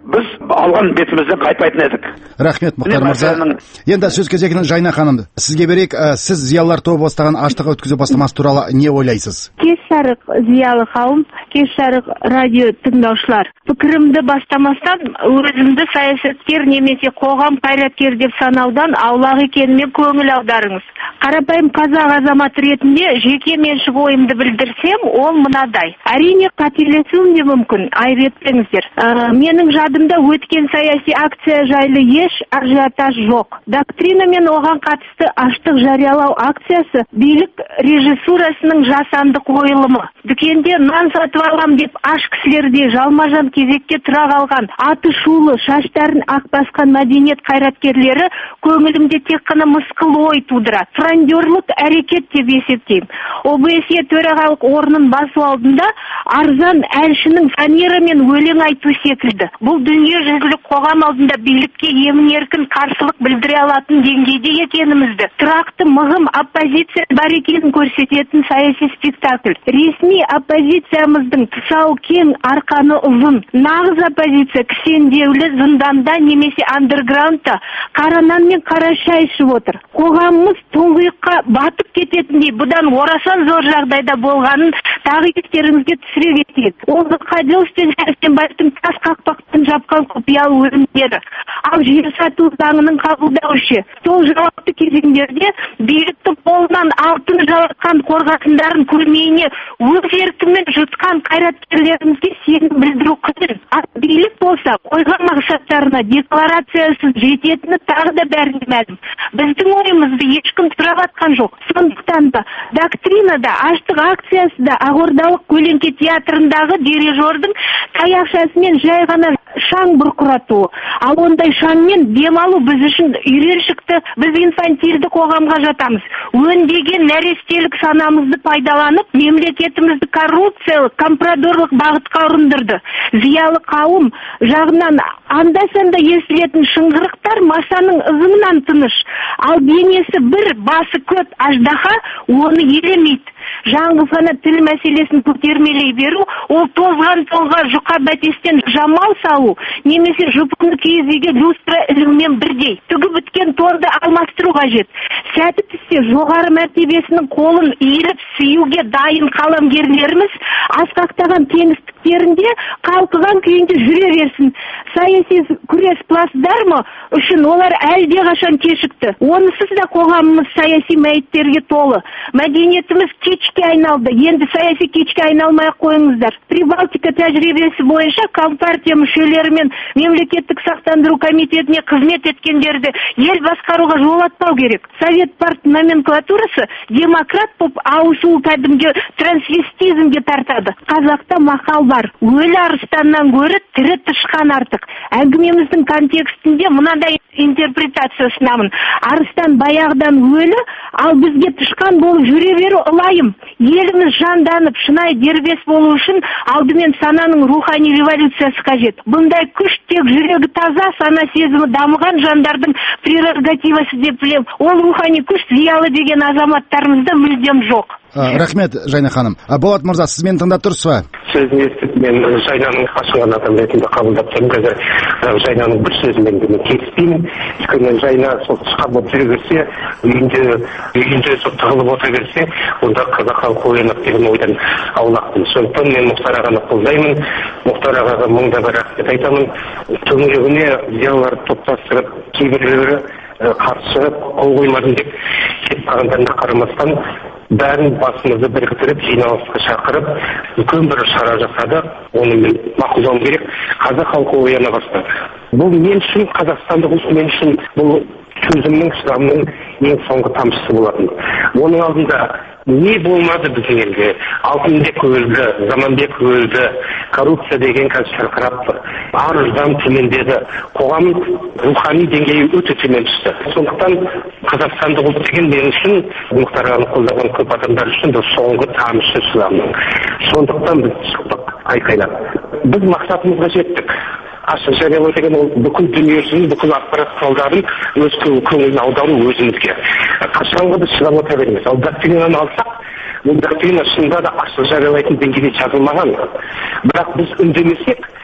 біз алған бетімізден қайтпайтын едік. Рахмет, Мұхтар мырза. Енді сөз кезегінің Жайна ханым, сізге берейік. Сіз зиялылар тобы бастаған аштық өткізу бастамасы туралы не ойлайсыз? Кеш жарық зиялы қауым, кеш жарық радио тыңдаушылар. Пікірімді бастамастан өзімді саясаткер немесе қоғам қайраткер деп санаудан аулақ екеніме көңіл аударыңыз. Қарапайым қазақ азаматы ретінде жеке меншік ойымды білдірсем, ол мынадай. Әрине қателесуім де мүмкін, айып етпеңіздер. Ә, менің жадымда өткен саяси акция жайлы еш ажиотаж жоқ. Доктрина мен оған қатысты аштық жариялау акциясы билік режиссурасының жасанды қойылымы. Дүкенде нан сатып алам деп аш кісілерде жалмажан кезекке тұра қалған аты шулы шаштарын ақ басқан мәдениет қайраткерлері көңілімде тек қана мысқыл ой тудырады. Франдерлік әрекет деп есептеймін. О Б С Е төрағалық орнын басу алдында арзан әншінің фанера мен өлең айту секілді. Бұл дүниежүзілік қоғам алдында билікке емін-еркін қарсылық білдіре алатын деңгейде екенімізді, тұрақты мығым оппозиция бар екенін көрсететін саяси спектакль. Ресми оппозициямыздың тұсауы кең, арқаны ұзын. Нағыз оппозиция кісендеулі зынданда немесе андерграундта қаранан мен қара шай ішіп отыр. Қоғамымыз тұңғиыққа батып кететіндей бұдан орасан зор жағдайда болғанын тағы естеріңізге түсіре кетейік. Ол Қадилов пен Сәрсенбаевтың тас қақпақтан жапқан құпиялы өлімдері. Ал жер сату заңының қабылдаушы. Сол жауапты кезеңдерде биліктің қолынан алтын жалатқан қорғасындарын көрмейіне өз еркімен жұтқан қайраткерлерімізге сенім білдіру қиын. Ал билік болса қойған мақсаттарына декларациясыз жететіні тағы да бәріне мәлім. Біздің ойымызды ешкім сұрап атқан жоқ. Сондықтан да доктринада аштық акциясы да Ақордалық көлеңке театрындағы дирижердің таяқшасымен жай ғана шаң бұрқыратуы. Ал ондай шаңмен демалу біз үшін үйреншікті, біз инфантильді қоғамға жатамыз. Өнбеген нәрестелік санамызды пайдаланып, мемлекетімізді коррупциялық, компрадорлық бағытқа ұрындырды. Зиялы қауым жағынан анда-санда естілетін шыңғырықтар масаның ызыңынан тыныш. Ал денесі бір, басы көп аждаһа оны елемейді. Жаңғыз ғана тіл мәселесін көтермелей беру, ол тозған толға жұқа бәтестен жамал салу, немесе жұпыны киіз үйге люстра ілумен бірдей. Түгі біткен торды алмастыру қажет. Сәті түссе жоғары мәртебесінің қолын иіліп сүюге дайын қаламгерлеріміз асқақтаған кеңістіктерінде қалқыған күйінде жүре берсін. Саяси күрес плацдармы үшін олар әлде қашан кешікті. Онысыз да қоғамымыз саяси мәйіттерге толы. Мәдениетіміз кечке айналды. Енді саяси кечке айналмай қойыңыздар. Прибалтика тәжірибесі бойынша компартия мүшелері мен мемлекеттік сақтандыру комитетіне қызмет еткендерді ел басқаруға жолатпау керек. Совет парт номенклатурасы демократ боп ауысуы кәдімгі трансвестизмге тартады. Қазақта мақал бар. Өлі арыстаннан гөрі тірі тышқан артық. Әңгімеміздің контекстінде мынадай интерпретация ұсынамын. Арыстан баяғыдан өлі, ал бізге тышқан болып жүре беру ылайым. Еліміз жанданып, шынайы дербес болу үшін алдымен сананың рухани революциясы қажет. Бұндай күш тек жүрегі таза, сана сезімі дамыған жандардың прерогативасы деп білем. Ол рухани күш зиялы деген азаматтарымызда мүлдем жоқ. Рахмет, Жайна ханым. Болат мырза, сіз мені тыңдап тұрсыз ба? Сөзін естіп, мен Жайнаның ашынған адам ретінде қабылдап тұрмын. Қазір Жайнаның бір сөзімен мен келіспеймін. Өйткені Жайна сол тышқан болып жүре берсе, үйінде үйінде сол тығылып отыра берсе, онда қазақ халқы оянады деген ойдан аулақпын. Сондықтан мен Мұхтар ағаны қолдаймын. Мұхтар ағаға мыңда бір рахмет айтамын. Төңірегіне зиялыларды топтастырып, кейбіреулері қарсы шығып, қол қоймадым деп кетіп қалғандарына қарамастан бәрін басымызды біріктіріп, жиналысқа шақырып, үлкен бір шара жасады. Оны мен мақұлдауым керек. Қазақ халқы ояна бастады. Бұл мен үшін, қазақстандық ұлт мен үшін бұл сөзімнің, шыдамның ең соңғы тамшысы болатын. Оның алдында не болмады біздің елде? Алтынбек өлді, Заманбек өлді, коррупция деген қазір шырқырап тұр. Арыздан төмендеді. Қоғам рухани деңгейі өте төмен түсті. Сондықтан қазақстандық ұлт деген мен үшін, Мұхтар ағаны қолдаған көп адамдар үшін бұл соңғы тамшы шыдамның. Сондықтан біз шықтық айқайлап. Біз мақсатымызға жеттік. Ашық жариялау деген ол бүкіл дүниесінің, бүкіл ақпарат құралдарын өз көңілін аудару өзімізге. Қашанғы біз шыдап отыра береміз. Ал доктринаны алсақ, бұл доктрина шынында да ашық жариялайтын деңгейде жазылмаған. Бірақ біз үндемесек,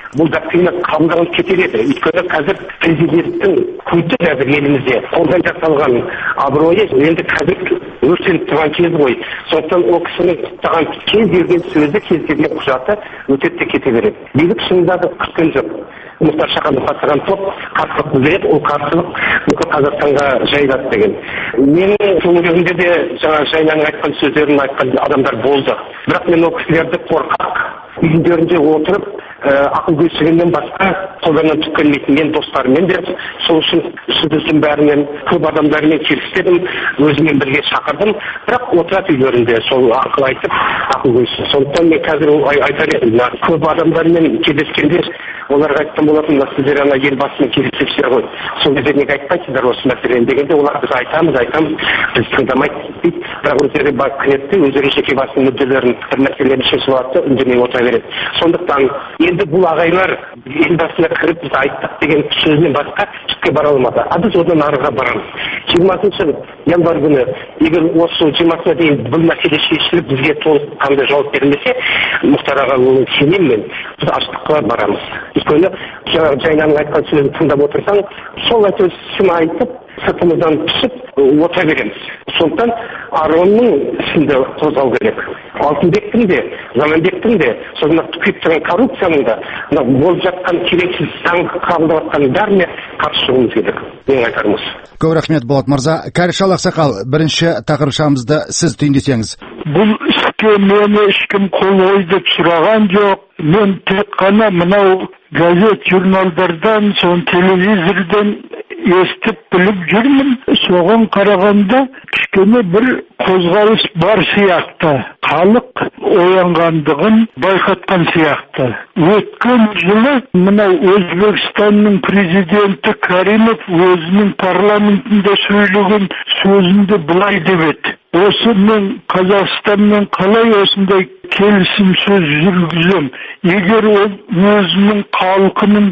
бұл доктрина қабылданып кетер еді. Өйткені қазір президенттің культі қазір елімізде қолдан жасалған абыройы енді қазір өртеніп тұрған кез ғой. Сондықтан ол кісінің құптаған кез келген сөзі, кез келген құжаты өтеп те кете береді. Билік шынында да күткен жоқ. Мұхтар Шаханов бастаған топ қарсылық білдіреді, ол қарсылық бүкіл Қазақстанға жайылады деген. Менің төңірегімде де жаңа Жайнаның айтқан сөздерін айтқан адамдар болды. Бірақ мен ол кісілерді қорқақ үйіндерінде отырып, ақыл көсігеннен басқа қолдарынан түк келмейтін мен достарыммен де сол үшін сіздердің бәрімен көп адамдармен келістедім, өзімен бірге шақырдым, бірақ отырады үйлерінде сол ақыл айтып, ақыл көсіп. Сондықтан мен қазір айтар едім, көп адамдармен кездескенде оларға айтқан болатын, сіздер ана елбасымен келіссеңіздер ғой. Сол кезде неге айтпайсыздар осы мәселені дегенде, олар біз айтамыз, айтамыз, біз тыңдамайды дейді. Бірақ өздері кінетті, өздері жеке басының мүдделерін, бір мәселені шешіп алады, үндемей отыра береді. Сондықтан енді бұл ағайлар елбасына кіріп біз айттық деген сөзінен басқа түкке бара алмады. А біз одан арыға барамыз. жиырмасыншы январь күні егер осы жиырмасына дейін бұл мәселе шешіліп бізге толық қандай жауап берілмесе, Мұхтар аға оны сенемін мен, біз аштыққа барамыз. Өйткені Жайнаның айтқан сөзін тыңдап отырсаң, сол әйтеуір сын айтып, сыртымыздан түсіп отыра береміз. Сондықтан Аронның ісінде қозғау керек. Алтынбектің де, Заманбектің де, содан түкеп тұрған коррупцияның да, болып жатқан керексіз заң қабылдап жатқан бәріне қарсы шығуымыз керек. Менің айтарым осы. Көп рахмет, Болат мырза. Кәрішал Ақсақал, бірінші тақырыбымызды сіз түйіндесеңіз. Бұл іске мені ешкім қол қой деп сұраған жоқ. Мен тек қана мынау газет журналдардан, сон телевизордан естіп біліп жүрмін. Соған қарағанда кішкене бір қозғалыс бар сияқты. Халық оянғандығын байқатқан сияқты. Өткен жылы мынау Өзбекстанның президенті Каримов өзінің парламентінде сөйлеген сөзінде былай деп еді. Осы мен Қазақстанмен қалай осындай келісім сөз жүргізем, егер ол өзінің халқының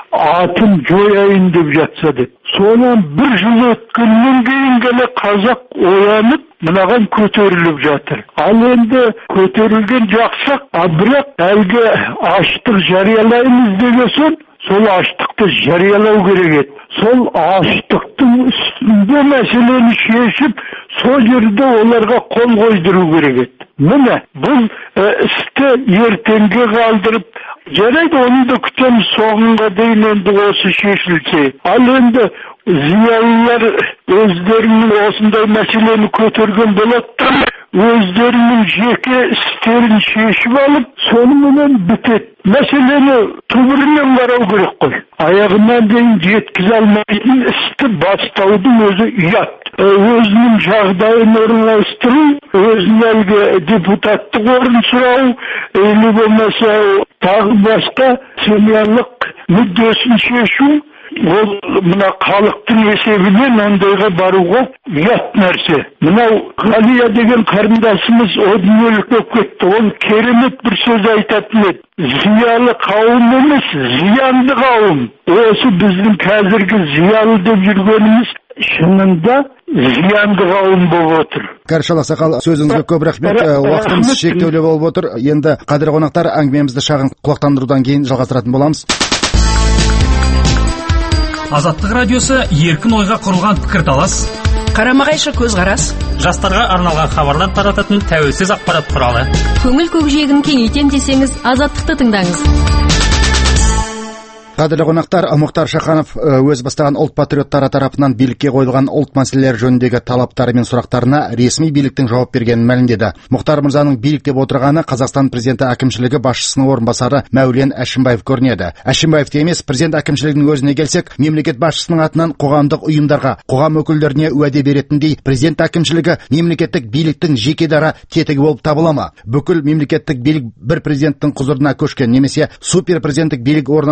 атын жояйын деп жатса деп. Сонан бір жыл өткеннен кейін gelе қазақ оянып, мынаған көтеріліп жатыр. Ал енді көтерілген жақсақ, а бірақ әлгі аштық жариялаймыз деген соң, сол аштықты жариялау керек еді. Сол аштықтың үстінде мәселені шешіп, сол жерде оларға қол қойдыру керек еді. Міне, бұл істі ертеңге қалдырып, жарайды, оны да күтеміз соңына дейін енді осы шешілсе. Ал енді зиялылар өздерінің осындай мәселені көтерген болады, өздерінің жеке істерін шешіп алып, сонымен бітеді. Мәселені түбірінен қарау керек қой. Аяғынан дейін жеткізе алмайтын істі бастаудың өзі ұят. Өзінің жағдайын орналастыру, өзінің әлгі депутаттық орын сұрау, или болмаса тағы басқа семьялық мүддесін шешу, ол мына халықтың есебінен ондайға баруға ұят нәрсе. Мынау Ғалия деген қарындасымыз о дүниелік болып кетті. Ол керемет бір сөз айтатын еді. Зиялы қауым емес, зиянды қауым. Осы біздің қазіргі зиялы деп жүргеніміз шынында зиянды қауым болып отыр. Кәрішал Ақсақал, сөзіңізге көп рахмет. Уақытымыз шектеулі болып отыр. Енді қадірлі қонақтар, әңгімемізді шағын құлақтандырудан кейін жалғастыратын боламыз. Азаттық радиосы еркін ойға құрылған пікірталас, қарама-қайшы көзқарас, жастарға арналған хабарлар тарататын тәуелсіз ақпарат құралы. Көңіл көкжиегін кеңейтем десеңіз, Азаттықты тыңдаңыз. Қадірлі қонақтар, Мұхтар Шаханов өз бастаған ұлт патриоттары тарапынан билікке қойылған ұлт мәселелері жөніндегі талаптары мен сұрақтарына ресми биліктің жауап бергенін мәлімдеді. Мұхтар мырзаның билік деп отырғаны Қазақстан президенті әкімшілігі басшысының орынбасары Мәулен Әшімбаев көрінеді. Әшімбаев те емес, президент әкімшілігінің өзіне келсек, мемлекет басшысының атынан қоғамдық ұйымдарға, қоғам өкілдеріне уәде беретіндей, президент әкімшілігі мемлекеттік биліктің жеке дара тетігі болып табыла ма? Бүкіл мемлекеттік билік бір президенттің құзырына көшкен, немесе супер президенттік билік орнатылған Қазақстан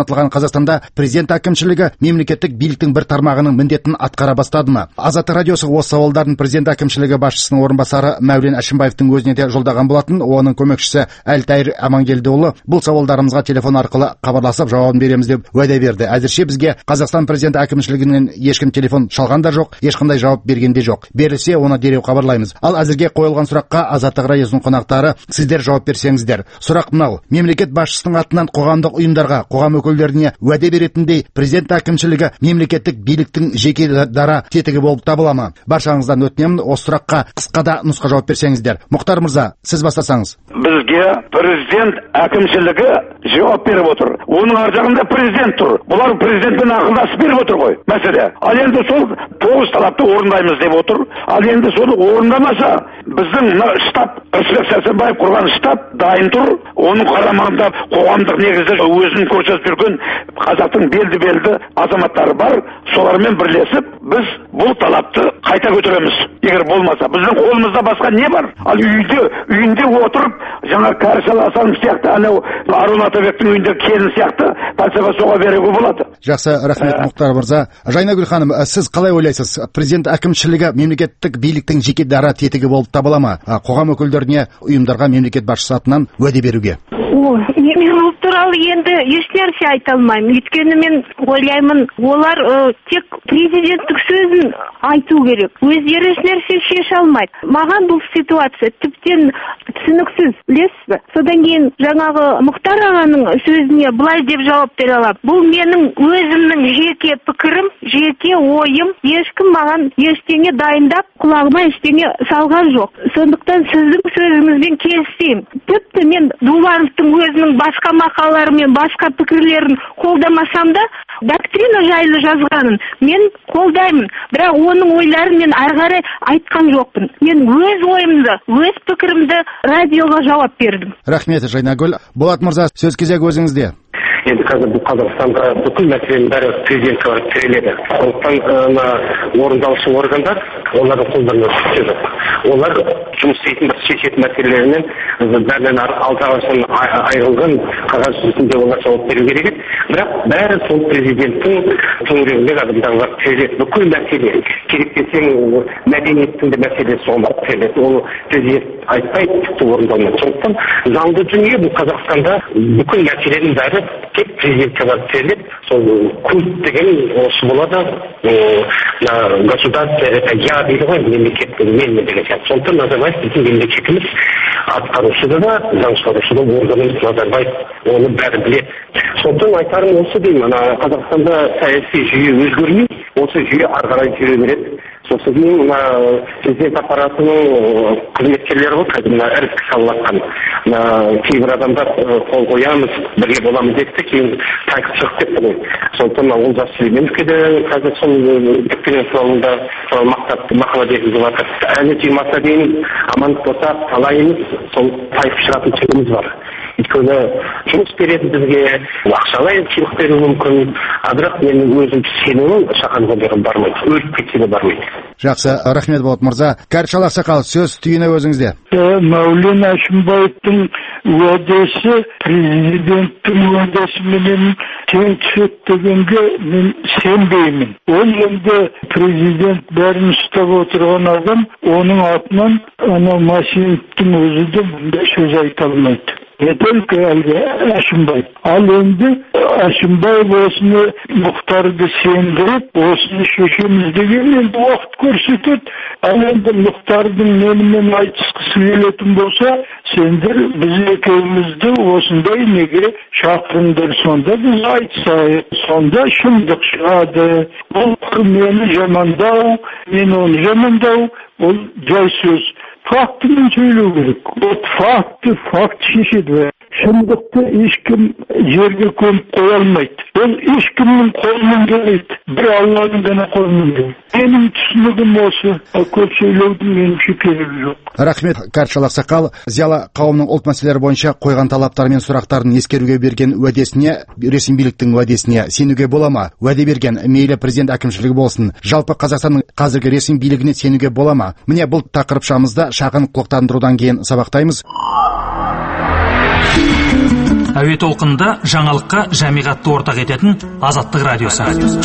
Қазақстанда президент әкімшілігі мемлекеттік биліктің бір тармағының міндетін атқара бастады ма? Азаттық радиосы осы сауалдарын президент әкімшілігі басшысының орынбасары Мәулен Әшімбаевтың өзіне де жолдаған болатын. Оның көмекшісі Әлтайыр Амангелдіұлы бұл сауалдарымызға телефон арқылы хабарласып жауабын береміз деп уәде берді. Әзірше бізге Қазақстан президенті әкімшілігінен ешкім телефон шалған да жоқ, ешқандай жауап берген де жоқ. Берілсе, оны дереу хабарлаймыз. Ал әзірге қойылған сұраққа Азаттық радиосының қонақтары сіздер жауап берсеңіздер. Сұрақ мынау: мемлекет басшысының атынан қоғамдық ұйымдарға, қоғам өкілдеріне уәде беретіндей президент әкімшілігі мемлекеттік биліктің жеке дара тетігі болып табыла ма? Баршаңыздан өтінемін, осы сұраққа қысқада нұсқа жауап берсеңіздер. Мұхтар мырза, сіз бастасаңыз. Бізге президент әкімшілігі жауап беріп отыр. Оның ар жағында президент тұр. Бұлар президентпен ақылдасып беріп отыр ғой. Мәселе. Ал енді сол тоғыз талапты орындаймыз деп отыр. Ал енді соны орындамаса, біздің штаб, Рысбек Сәрсенбаев құрған штаб дайын тұр. Оның қарамағында қоғамдық негізде өзін көрсетіп жүрген қазақтың белді-белді азаматтары бар. Солармен бірлесіп, біз бұл талапты қайта көтереміз. Егер болмаса, біздің қолымызда басқа не бар? Ал үйде, үйінде отырып, жаңа Кәршал Асанов сияқты, анау Арун Атабектің үйінде келін сияқты пәлсапа соға беруге болады. Жақсы, рахмет Мұхтар мырза. Жайнагүл ханым, сіз қалай ойлайсыз? Президент әкімшілігі мемлекеттік биліктің жеке дара тетігі болып табыла ма? Қоғам өкілдеріне, ұйымдарға мемлекет басшысы атынан уәде беруге? О, мен ол туралы енді ешнәрсе айта алмаймын. Өйткені мен ойлаймын, олар ә, тек президенттік сөзін айту керек. Өздері ешнәрсе шеше алмайды. Маған бұл ситуация тіптен түсініксіз, білесіз бе? Содан кейін жаңағы Мұхтар ағаның сөзіне былай деп жауап бере аламын. Бұл менің өзімнің жеке пікірім, жеке ойым. Ешкім маған ештеңе дайындап, құлағыма ештеңе салған жоқ. Сондықтан сіздің сөзіңізбен келісемін. Тіпті мен Дулановтың өзінің басқа мақалалары мен басқа пікірлерін қолдамасам да, доктрина жайлы жазғанын мен қолдаймын. Бірақ оның ойларын мен ары қарай айтқан жоқпын. Мен өз ойымды, өз пікірімді радиоға жауап бердім. Рахмет, Жайнагүл. Болат мырза, сөз кезегі өзіңізде. Енді қазір бұл Қазақстанда бүкіл мәселенің бәрі президентке барып тіреледі. Сондықтан орындаушы органдар олардың қолдарында күші жоқ. Олар жұмыс істейтін бір шешетін мәселелерінен бәрінен алдағашын айырылған қағаз жүзінде олар жауап беру керек еді. Бірақ бәрі сол президенттің төңірегінде адамдарға тіреледі. Бүкіл мәселе керек десең мәдениеттің де мәселесі соған барып тіреледі. Ол президент айтпайды, тіпті орындалмайды. Сондықтан заңды дүние бұл Қазақстанда бүкіл мәселенің бәрі тек президентке барып тіреледі. Сол культ деген осы болады. Государство это я дейді ғой, мемлекеттің мен деген сияқты. Сондықтан Назарбаев біздің мемлекетіміз, атқарушыда да, заң шығарушыда органымыз Назарбаев, оны бәрі біледі. Сондықтан айтарым осы деймін, Қазақстанда саяси жүйе өзгермей, осы жүйе ары қарай жүре береді. Сосын кейін президент аппаратының қызметкерлері ғой, қазір мына іріткі салынған. Кейбір адамдар қол қоямыз, бірге боламыз депті, кейін тайқы шығып кетті ғой. Сондықтан Олжас Сүлейменовке де қазір сол доктрина туралында мақтап мақала беріп жатыр. Әлі жиырмасына дейін амандық болса, талайымыз сол тайқы шығатын жеріміз бар. Өйткені жұмыс береді бізге, ақшалай сыйлық беруі мүмкін, бірақ менің өзім сенімім шақанға беріп бармайды, өліп кетсе де бармайды. Жақсы, рахмет Болат мырза. Кәршал Ақсақал, сөз түйіні өзіңізде. Мәулен Әшімбаевтың уәдесі президенттің уәдесіменен тең түседі дегенге мен сенбеймін. Ол енді президент бәрін ұстап отырған адам, оның атынан ана Масиновтың өзі де бұндай сөз айта алмайды. Не только Әшімбаев. Ал енді Әшімбаев осыны Мұхтарды сендіріп, осыны шешеміз деген енді уақыт көрсетеді. Ал енді Мұхтардың менімен айтысқысы келетін болса, сендер біз екеумізді осындай неге шақырыңдар, сонда біз айтысайық. Сонда шындық шығады. Ол мені жамандау, мен оны жамандау, ол жай сөз. Фактымен сөйлеу керек. Вот факты, факт шешеді. Шындықты ешкім жерге көміп қоя алмайды. Ол ешкімнің қолынан келмейді. Бір Алланың ғана қолынан келеді. Менің түсінігім осы. Көп сөйлеудің меніңше керегі жоқ. Рахмет, Кәршал Ақсақал. Зиялы қауымның ұлт мәселелері бойынша қойған талаптары мен сұрақтарын ескеруге берген уәдесіне, ресми биліктің уәдесіне сенуге бола ма? Уәде берген мейлі президент әкімшілігі болсын, жалпы Қазақстанның қазіргі ресми билігіне сенуге бола ма? Міне бұл тақырыпшамызды шағын құлақтандырудан кейін сабақтаймыз. әуе толқынында жаңалыққа жамиғатты ортақ ететін Азаттық радиосы.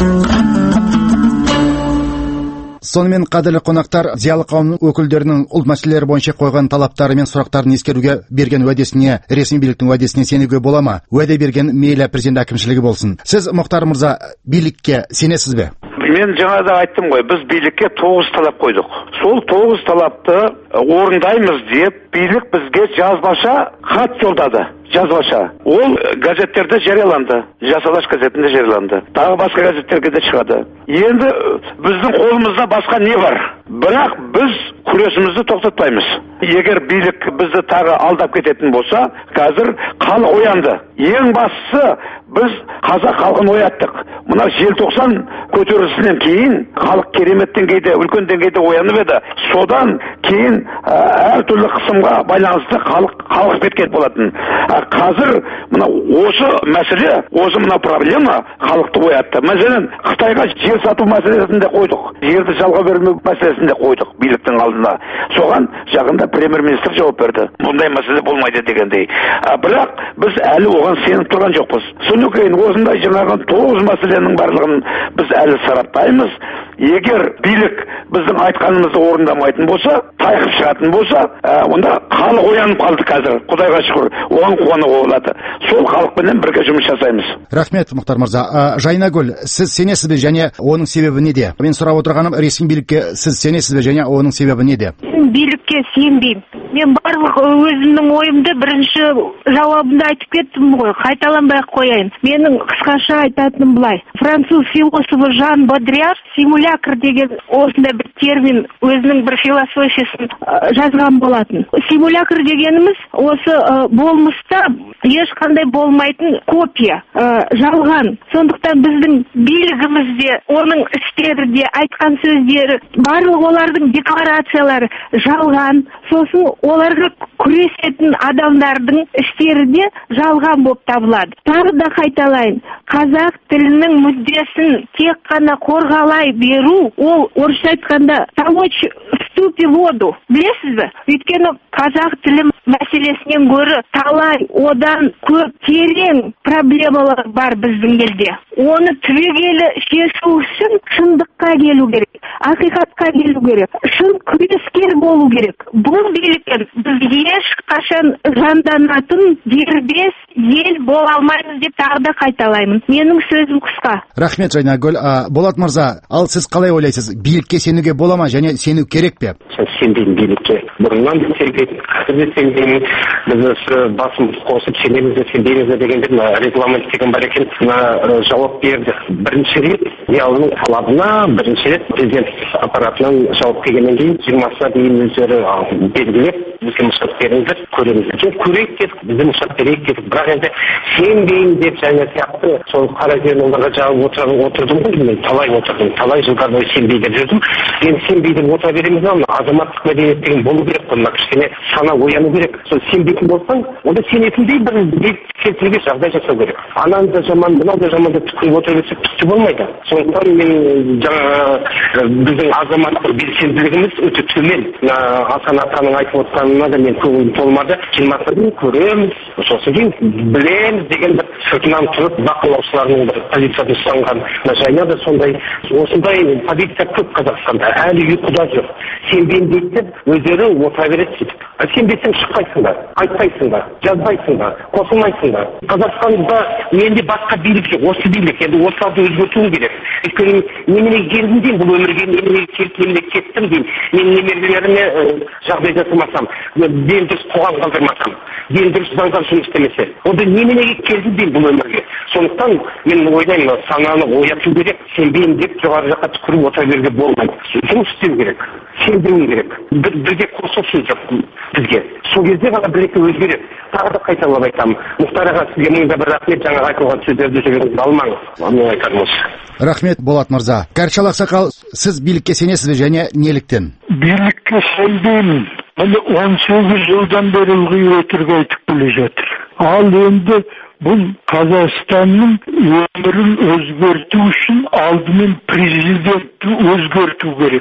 Сонымен қадірлі қонақтар, зиялы қауым өкілдерінің ұлт мәселелері бойынша қойған талаптары мен сұрақтарын ескеруге берген уәдесіне, ресми биліктің уәдесіне сенуге бола ма? Уәде берген мейлі президент әкімшілігі болсын. Сіз, Мұхтар мырза, билікке сенесіз бе? Мен жаңада айттым ғой, біз билікке тоғыз талап қойдық. Сол тоғыз талапты орындаймыз деп, билік бізге жазбаша хат жолдады. Жазбаша. Ол газеттерде жарияланды. Жас Алаш газетінде жарияланды. Тағы басқа газеттерге де шығады. Енді біздің қолымызда басқа не бар? Бірақ біз күресімізді тоқтатпаймыз. Егер билік бізді тағы алдап кететін болса, қазір халық оянды. Ең бастысы біз қазақ халқын ояттық. Мына желтоқсан көтерілісінен кейін халық керемет деңгейде, үлкен деңгейде оянып еді. Содан кейін әртүрлі қысымға байланысты халық халық кеткен болатын. Қазір мына осы мәселе, осы мына проблема халықты оятты. Мәселен, Қытайға жер сату мәселесінде қойдық. Жерді жалға бермеу мәселесінде қойдық биліктің алдына. Соған жақында премьер-министр жауап берді. Бұндай мәселе болмайды дегендей. Бірақ біз әлі оған сеніп тұрған жоқпыз. Содан кейін осындай жаңағы тоғыз мәселенің барлығын біз әлі сараптаймыз. Егер билік біздің айтқанымызды орындамайтын болса, тайқып шығатын болса, онда халық оянып қалды қазір. Құдайға шүкір, оған қуануға болады. Сол халықпенен бірге жұмыс жасаймыз. Рахмет, Мұхтар мырза. Жайнагүл, сіз сенесіз бе және оның себебі неде? Мен сұрап отырғаным, ресми билікке сіз сенесіз бе және оның себебі неде? Билікке сенбеймін. Мен барлық өзімнің ойымды бірінші жауабында айтып кеттім ғой, қайталанбай қояйын. Менің қысқаша айтатыным былай. Француз философы Жан Бодрияр симулякр деген осындай бір термин өзінің бір философиясын жазған болатын. Симулякр дегеніміз осы болмыста ешқандай болмайтын копия, жалған. Сондықтан біздің билігімізде, оның істері де, айтқан сөздері, барлық олардың декларациялары жалған. Сосын оларға күресетін адамдардың істері де жалған болып табылады. Тағы да қайталайын, қазақ тілінің мүддесін тек қана қорғалай беру, ол орысша айтқанда помочь в ступе воду. Білесіз бе? Өйткені қазақ тілі мәселесінен гөрі талай одан көп терең проблемалар бар біздің елде. Оны түбегейлі шешу үшін шындыққа келу керек, ақиқатқа келу керек, шын күрескер болу керек. Бұл биліктен біз ешқашан жанданатын дербес ел бола алмаймыз деп тағы да қайталаймын. Менің сөзім қысқа. Рахмет, Жайнагүл. Болат мырза, ал сіз қалай ойлайсыз? Билікке сенуге бола ма және сену керек пе? Сенбеймін билікке. Бұрыннан да сенбеймін, қазір де сенбеймін. Біз басымыз қосып сенеміз де сенбейміз де дегенде регламент деген бар екен. Жауап берді. Бірінші рет зиялының талабына бірінші рет президент аппаратынан жауап келгеннен кейін жиырмасына дейін өздері белгілеп бізге мұшат беріңіздер, көреміз. Жоқ, көрейік дедік, бізде мұшат берейік дедік. Бірақ енді сенбеймін деп жаңа сияқты сол қара жерін оларға жауып отырдым ғой, мен талай отырдым, талай жылдар бойы сенбей деп жүрдім. Енді сенбей деп отыра береміз бе? Азаматтық мәдениет деген болу керек қой, кішкене сана ояну керек. Сол сенбейтін болсаң, онда сенетіндей бір келтіруге жағдай жасау керек. Ананы да жаман, мынау да жаман деп түкіріп отыра берсек түкті болмайды. Сондықтан мен жаңа біздің азаматтық белсенділігіміз өте төмен. Асан атаның айтып отқанына да мен көңілім толмады. жиырмасына дейін көреміз, сосын кейін білеміз деген бір сыртынан тұрып бақылаушылардың бір позициясын ұстанған. Жайна да сондай, осындай позиция көп Қазақстанда. Әлі ұйқыда жоқ. Сенбеймін дейді, өздері отыра береді сөйтіп. Сенбесең шықпайсыңдар, айтпайсыңдар, жазбайсыңдар, қосылмайсыңдар. Қазақстанда менде басқа билік жоқ, осы билік. Енді осыларды өзгертуім керек. Өйткені неменеге келдім деймін, бұл өмірге неменеге келіп, неменеге кеттім деймін. Мен немерелеріме жағдай жасамасам, дені дұрыс қоғам қалдырмасам, дені дұрыс заңдар жұмыс істемесе, онда неменеге келдім деймін бұл өмірге. Сондықтан мен ойлаймын, сананы ояту керек, сенбеймін деп жоғары жаққа түкіріп отыра беруге болмайды. Жұмыс істеу керек, сенбеу керек. Бірге қосылсын жоқ бізге. Сол кезде ғана білекке өзгереді. Тағы да қайталап айтамын. Мұхтар аға, сізге мыңда бір рахмет, жаңа айтылған сөздерді жүрегіңізге алмаңыз. Мен айтарым осы. Рахмет, Болат мырза. Кәршал ақсақал, сіз билікке сенесіз бе және неліктен? Билікке сенбеймін. Міне он сегіз жылдан бері ылғи өтірік айтып келе жатыр. Ал енді бұл Қазақстанның өмірін өзгерту үшін алдымен президентті өзгерту керек.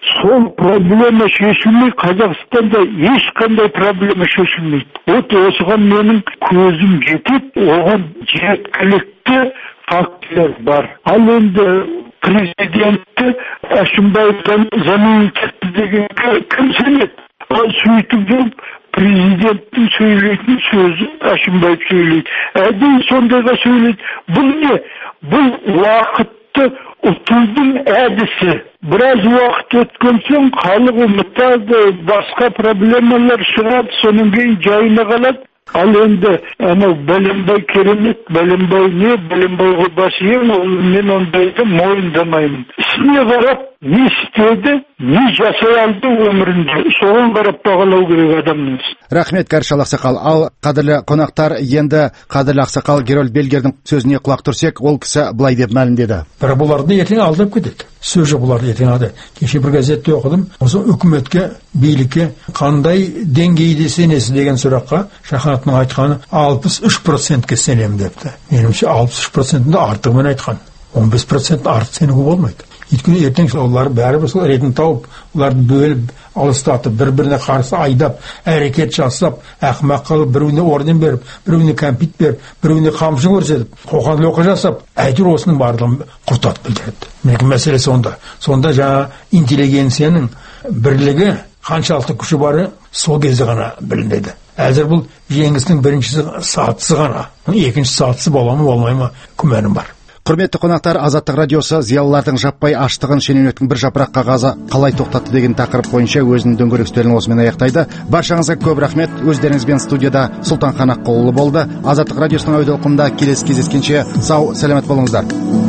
сол проблема шешілмей, Қазақстанда ешқандай проблема шешілмейді. Вот осыған менің көзім жетеді, оған жеткілікті фактілер бар. Ал енді президентті Әшімбаевтан заман кетті деген кім сенеді? Ал сөйтіп жүріп, президенттің сөйлейтін сөзі Әшімбаев сөйлейді. Әдейі сондайға сөйлейді. Бұл не? Бұл уақытты ұтудың әдісі. Біраз уақыт өткен соң халық ұмытады, басқа проблемалар шығады, соның кейін жайына қалады. Ал енді анау Бәленбай керемет, Бәленбай не, Бәленбайға бас ием, мен ондайды мойындамаймын. Ісіне қарап, не істеді, не жасай алды өмірінде, соған қарап бағалау керек адамның. Рахмет, Кәршал ақсақал. Ал қадірлі қонақтар, енді қадірлі ақсақал Герольд Бельгердің сөзіне құлақ түрсек, ол кісі былай деп мәлімдеді. Бірақ бұларды ертең алдап кетеді. Сөзі бұларды ертең ады. Кеше бір газетте оқыдым, осы үкіметке, билікке қандай деңгейде сенесі деген сұраққа Шахановтың айтқаны алпыс үш процентке сенемін депті. Меніңше алпыс үш процентінде артығымен айтқан. он бес процент артық сенуге болмайды. Өйткені ертең олар бәрібір сол ретін тауып, оларды бөліп, алыстатып, бір-біріне қарсы айдап, әрекет жасап, ақымақ қалып, біреуіне орден беріп, біреуіне кәмпит беріп, біреуіне қамшы көрсетіп, қоқан-лоқы жасап, әйтеуір осының барлығын құртатып білдіреді. Менің мәселе сонда. Сонда жаңа интеллигенцияның бірлігі қаншалықты күші бары сол кезде ғана білінеді. Әзір бұл жеңістің бірінші сатысы ғана. Екінші сатысы бола ма, болмай ма, күмәнім бар. Құрметті қонақтар, Азаттық радиосы зиялылардың жаппай аштығын шенеуніктің бір жапырақ қағазы қалай тоқтатты деген тақырып бойынша өзінің дөңгелек үстелін осымен аяқтайды. Баршаңызға көп рахмет. Өздеріңізбен студияда Сұлтан Қанаққұлы болды. Азаттық радиосының әуе толқынында келесі кездескенше сау, сәлемет болыңыздар.